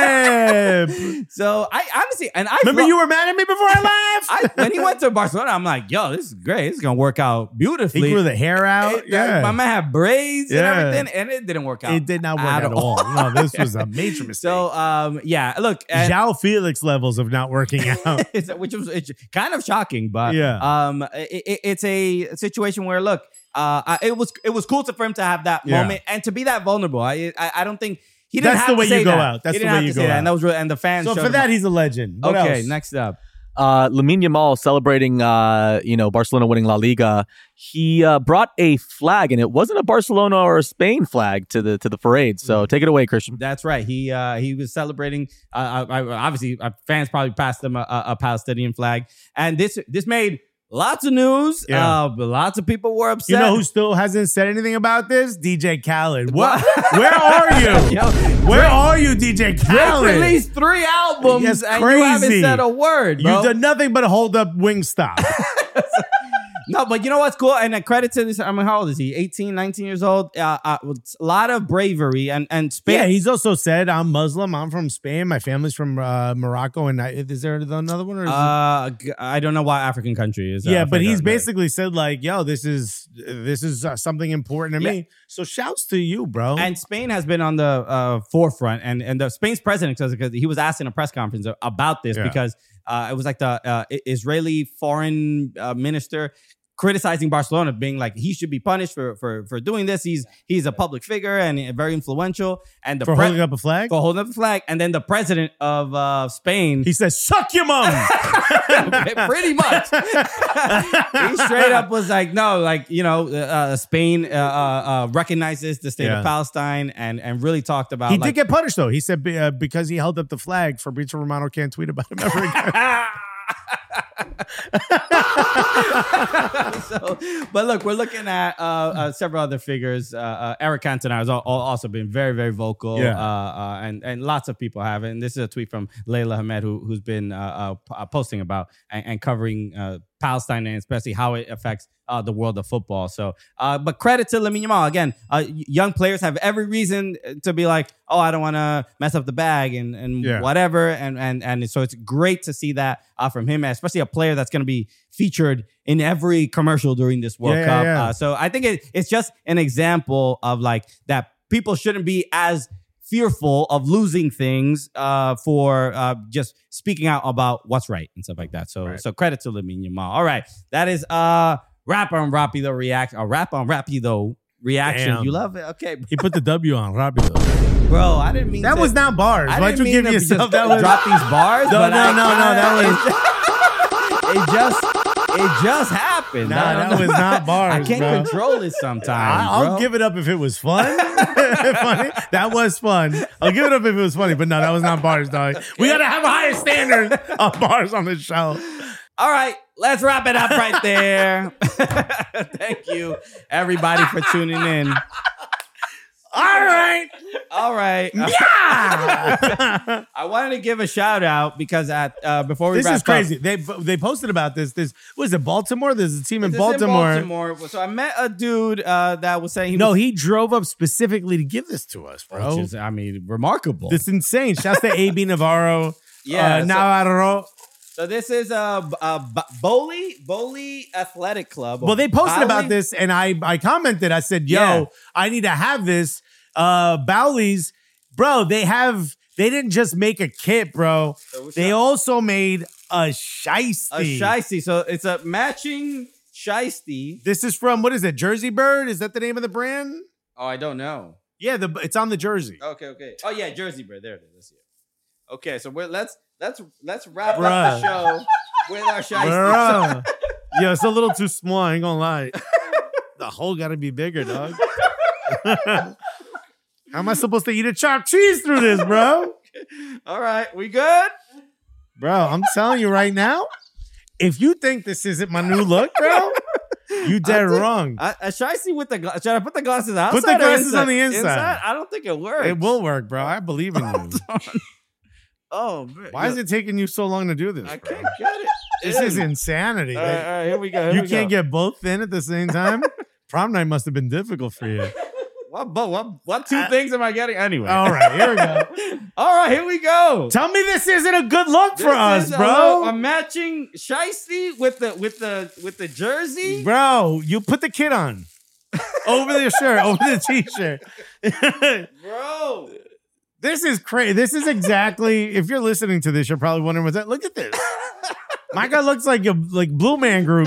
trip. So I honestly, and I Remember lo- you were mad at me before I left? I, when he went to Barcelona, I'm like, yo, this is great. This is gonna work out beautifully. He grew the hair out. It- yeah. my man had braids Yeah. and everything, and it didn't work out. It did not work at at all. No, this was a major mistake. So, um, yeah, look, and- João Felix levels of not working out. it's, which was it's kind of shocking, but Yeah. um, it, it- it's a situation where look, uh, I- it was it was cool to, for him to have that Yeah. moment and to be that vulnerable. I I, I don't think he didn't That's have the to way say you go that. out. That's he the didn't way have you to go say that, out. and that was real. And the fans. So showed for him- that, he's a legend. What okay, else? next up. Uh, Lamine Yamal celebrating, uh, you know, Barcelona winning La Liga. He uh, brought a flag, and it wasn't a Barcelona or a Spain flag to the to the parade. So take it away, Christian. That's right. He uh, he was celebrating. Uh, I, I, obviously, uh, fans probably passed him a, a, a Palestinian flag, and this this made lots of news. Yeah. Uh, but lots of people were upset. You know who still hasn't said anything about this? D J Khaled. What? Where are you? Yo, Where Drake- are you, D J Drake Khaled? released three albums, Yes, and you haven't crazy. said a word, bro. You've done nothing but hold up Wingstop. No, but you know what's cool? And a credit to this. I mean, how old is he? eighteen, nineteen years old. Uh, uh, with a lot of bravery and and Spain. Yeah, he's also said, I'm Muslim. I'm from Spain. My family's from uh, Morocco. And I, is there another one? Or is it- Uh, g- I don't know what African country is. uh, yeah, but Africa, he's basically said like, yo, this is this is uh, something important to Yeah. me. So shouts to you, bro. And Spain has been on the uh, forefront, and and the Spain's president says because he was asked in a press conference about this Yeah. because uh, it was like the uh, I- Israeli foreign uh, minister criticizing Barcelona, being like he should be punished for for for doing this. He's he's a public figure and very influential, and the for pre- holding up a flag? for holding up the flag, and then the president of uh, Spain. He says, suck your mom. Pretty much. He straight up was like, no, like, you know, uh, Spain uh, uh, uh, recognizes the state Yeah. of Palestine and and really talked about He like, did get punished, though. He said be- uh, because he held up the flag, Fabrizio Romano can't tweet about him ever again. so, but look, we're looking at uh, uh, several other figures. Uh, uh, Eric Cantona has al- al- also been very, very vocal, Yeah. uh, uh, and and lots of people have. And this is a tweet from Layla Hamed, who who's been uh, uh, p- uh, posting about and, and covering uh, Palestine and especially how it affects uh, the world of football. So, uh, but credit to Lamine Yamal again. Uh, y- young players have every reason to be like, oh, I don't want to mess up the bag and and Yeah. whatever. And and and so it's great to see that uh, from him, especially a player that's going to be featured in every commercial during this World Yeah, Cup. yeah. Uh, so I think it, it's just an example of like that people shouldn't be as fearful of losing things uh, for uh, just speaking out about what's right and stuff like that. So Right. so credit to Lamine Yamal. All right, that is uh rap on Rapido react. A rap on Rapido reaction. Damn. You love it, okay, He put the W on Rapido. bro? I didn't mean That to- was not bars. I Why'd didn't you mean give to yourself just that was drop these bars. No, but no, I no, no, that was it. Just it just happened. Nah, I don't that know. was not bars, I can't bro. control it sometimes. I, I'll bro. give it up if it was fun. funny. That was fun. I'll give it up if it was funny, but no, that was not bars, dog. We gotta have a higher standard of bars on this show. All right, let's wrap it up right there. Thank you, everybody, for tuning in. All right. All right. Yeah. I wanted to give a shout out because at uh, before we This wrap is crazy. They they posted about this. This was it Baltimore? There's a team up, in this is Baltimore. in Baltimore. So I met a dude uh, that was saying he No, was, he drove up specifically to give this to us, bro. which is, I mean, remarkable. This is insane. Shouts to A B Navarro. Yeah, uh, so- Navarro. So this is a, a B- Bowley Bowley Athletic Club. Well, they posted Bowley? about this, and I I commented. I said, "Yo, Yeah. I need to have this." Uh, Bowley's, bro. They have They didn't just make a kit, bro. So what's They that? also made a shiesty. A shiesty. So it's a matching shiesty. This is from, what is it, Jersey Bird? Is that the name of the brand? Oh, I don't know. Yeah, the it's on the jersey. Okay, okay. Oh yeah, Jersey Bird. There it is. Let's see it. Okay, so we're let's let's let's wrap Bruh. up the show with our shiesty. Bruh. Yeah, it's a little too small. I ain't gonna lie. The hole got to be bigger, dog. How am I supposed to eat a chopped cheese through this, bro? All right, we good? Bro, I'm telling you right now, if you think this isn't my new look, bro, you dead I think- wrong. I, I should I see with the gla- should I put the glasses outside? Put the or glasses on the inside. I don't think it works. It will work, bro. I believe in you. Oh, man. Why is it taking you so long to do this, I bro? can't get it. This is insanity. All right, all right, here we go. Here You we can't go. get both in at the same time? Prom night must have been difficult for you. What, but what, what two Uh, things am I getting anyway? All right, here we go. All right, here we go. Tell me this isn't a good look This for us, is a, bro. a matching shiesty with the with the with the jersey. Bro, you put the kid on. Over the shirt, over the t-shirt. Bro. This is crazy. This is exactly, if you're listening to this, you're probably wondering what's that. Look at this. My guy looks like a like Blue Man Group.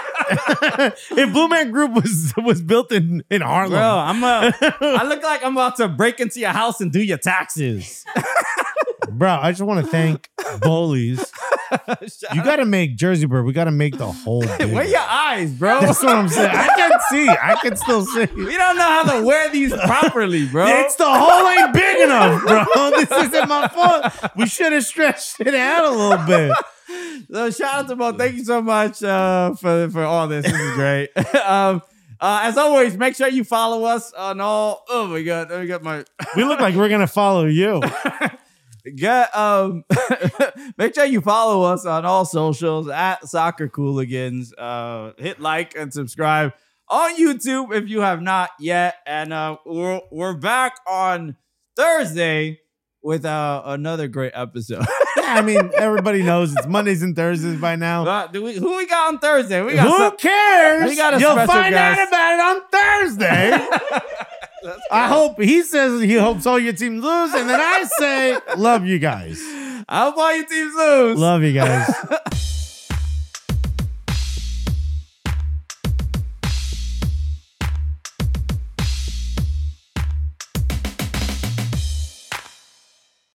If Blue Man Group was was built in, in Harlem. Bro, I'm a I look like I'm about to break into your house and do your taxes. Bro, I just want to thank Bowleys. You got to make Jersey Bird. We got to make the whole thing. Where your eyes, bro? That's what I'm saying. I can see. I can still see. We don't know how to wear these properly, bro. It's the hole ain't big enough, bro. This isn't my fault. We should have stretched it out a little bit. So shout out to Mo. Thank you so much uh, for for all this. This is great. um, uh, as always, make sure you follow us on all. Oh my god, let me get my. We look like we're gonna follow you. Get um, make sure you follow us on all socials at Soccer Cooligans. Uh, hit like and subscribe on YouTube if you have not yet. And uh, we're we're back on Thursday with uh, another great episode. Yeah, I mean, everybody knows it's Mondays and Thursdays by now. Uh, do we, who we got on Thursday? We got Who some- cares? we got a You'll special find guest. out about it on Thursday. I hope he says he hopes all your teams lose, and then I say, love you guys. I hope all your teams lose. Love you guys.